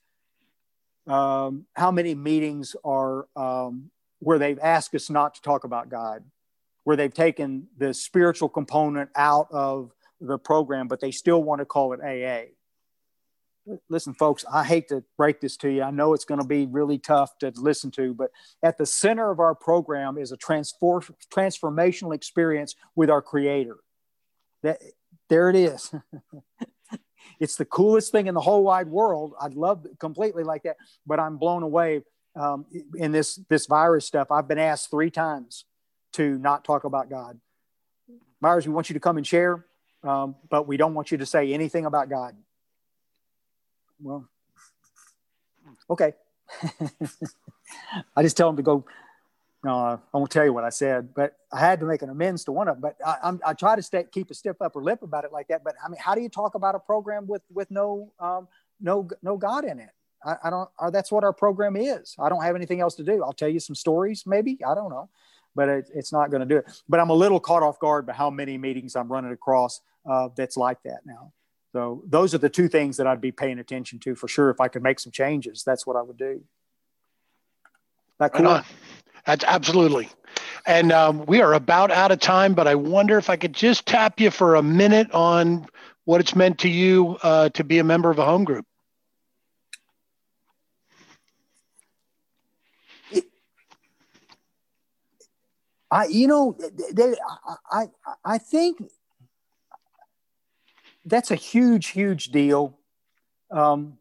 um, how many meetings are um, where they've asked us not to talk about God, where they've taken the spiritual component out of the program, but they still want to call it A A. Listen, folks, I hate to break this to you. I know it's going to be really tough to listen to, but at the center of our program is a transform, transformational experience with our Creator. That, there it is. It's the coolest thing in the whole wide world. I'd love it completely like that, but I'm blown away um, in this, this virus stuff. I've been asked three times to not talk about God. Myers, we want you to come and share, um, but we don't want you to say anything about God. Well, okay. I just tell them to go. No, I won't tell you what I said, but I had to make an amends to one of them. But I, I'm, I try to stay, keep a stiff upper lip about it like that. But I mean, how do you talk about a program with with no um, no no God in it? I, I don't. Or that's what our program is. I don't have anything else to do. I'll tell you some stories, maybe. I don't know, but it, it's not going to do it. But I'm a little caught off guard by how many meetings I'm running across uh, that's like that now. So those are the two things that I'd be paying attention to for sure. If I could make some changes, that's what I would do. That cool? Right on. That's absolutely. And um, we are about out of time, but I wonder if I could just tap you for a minute on what it's meant to you uh, to be a member of a home group. It, I, you know, they, I, I, I think that's a huge, huge deal. Um,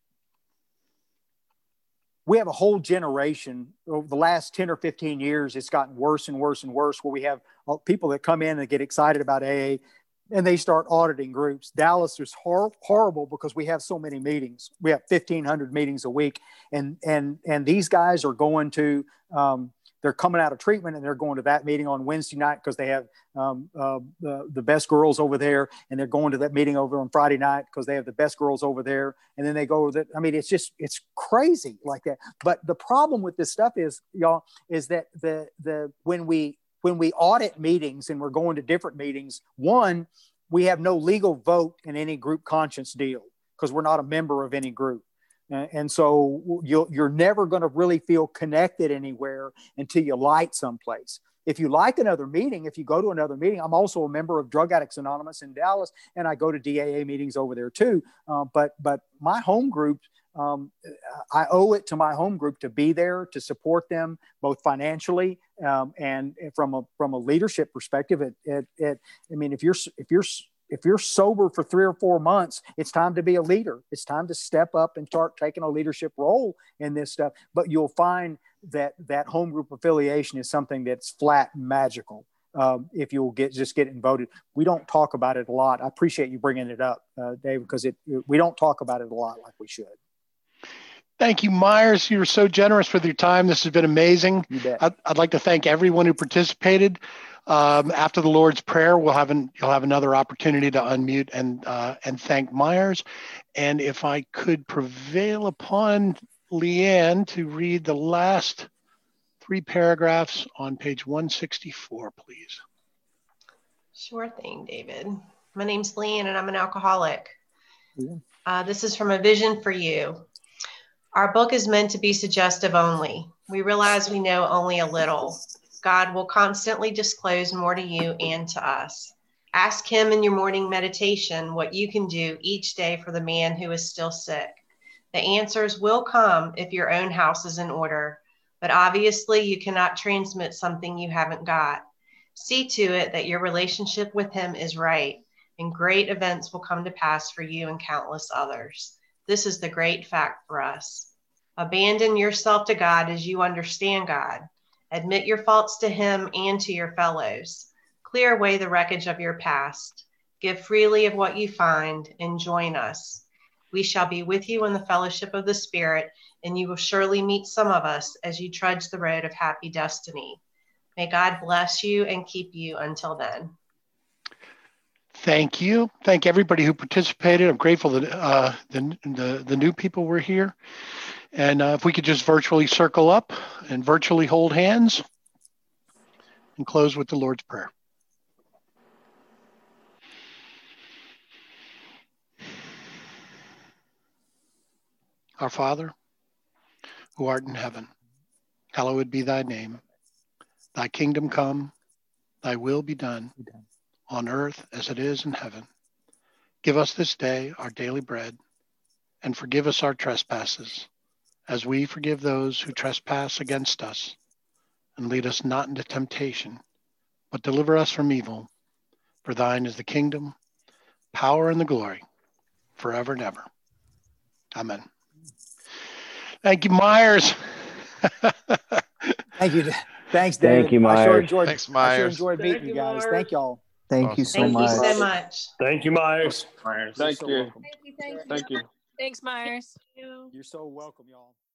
we have a whole generation over the last ten or fifteen years. It's gotten worse and worse and worse, where we have people that come in and get excited about A A and they start auditing groups. Dallas is hor- horrible because we have so many meetings. We have fifteen hundred meetings a week. And, and, and these guys are going to, um, they're coming out of treatment and they're going to that meeting on Wednesday night because they have um, uh, the, the best girls over there. And they're going to that meeting over on Friday night because they have the best girls over there. And then they go with it. I mean, it's just, it's crazy like that. But the problem with this stuff is, y'all, is that the, the, when we, when we audit meetings and we're going to different meetings, one, we have no legal vote in any group conscience deal because we're not a member of any group. And so you'll, you're never going to really feel connected anywhere until you light someplace. If you like another meeting, if you go to another meeting, I'm also a member of Drug Addicts Anonymous in Dallas, and I go to D A A meetings over there too. Uh, but but my home group, um, I owe it to my home group to be there to support them both financially um, and from a from a leadership perspective. It, it, it I mean, if you're if you're if you're sober for three or four months, it's time to be a leader. It's time to step up and start taking a leadership role in this stuff. But you'll find that that home group affiliation is something that's flat magical. Um, if you'll get just get voted, we don't talk about it a lot. I appreciate you bringing it up, uh, Dave, because it we don't talk about it a lot like we should. Thank you, Myers. You were so generous with your time. This has been amazing. You bet. I'd, I'd like to thank everyone who participated. Um, after the Lord's Prayer, we'll have an, you'll have another opportunity to unmute and uh, and thank Myers. And if I could prevail upon Leanne to read the last three paragraphs on page one sixty-four, please. Sure thing, David. My name's Leanne and I'm an alcoholic. Yeah. Uh, this is from A Vision for You. Our book is meant to be suggestive only. We realize we know only a little. God will constantly disclose more to you and to us. Ask him in your morning meditation what you can do each day for the man who is still sick. The answers will come if your own house is in order, but obviously you cannot transmit something you haven't got. See to it that your relationship with him is right, and great events will come to pass for you and countless others. This is the great fact for us. Abandon yourself to God as you understand God. Admit your faults to him and to your fellows. Clear away the wreckage of your past. Give freely of what you find and join us. We shall be with you in the fellowship of the Spirit, and you will surely meet some of us as you trudge the road of happy destiny. May God bless you and keep you until then. Thank you. Thank everybody who participated. I'm grateful that uh, the, the, the new people were here. And uh, if we could just virtually circle up and virtually hold hands and close with the Lord's Prayer. Our Father, who art in heaven, hallowed be thy name. Thy kingdom come, thy will be done on earth as it is in heaven. Give us this day our daily bread, and forgive us our trespasses, as we forgive those who trespass against us. And lead us not into temptation, but deliver us from evil. For thine is the kingdom, power, and the glory, forever and ever. Amen. Thank you, Myers. Thank you. Thanks, David. Thank you, I sure Myers. enjoyed, Thanks, I sure Myers. enjoyed Thank meeting you you, guys. Myers. Thank y'all. Thank you Awesome. so Thank much. you so much. Thank you, Myers. You're Thank so you. welcome. Thank you. Thank you. Thank you. Thanks, Myers. You're so welcome, y'all.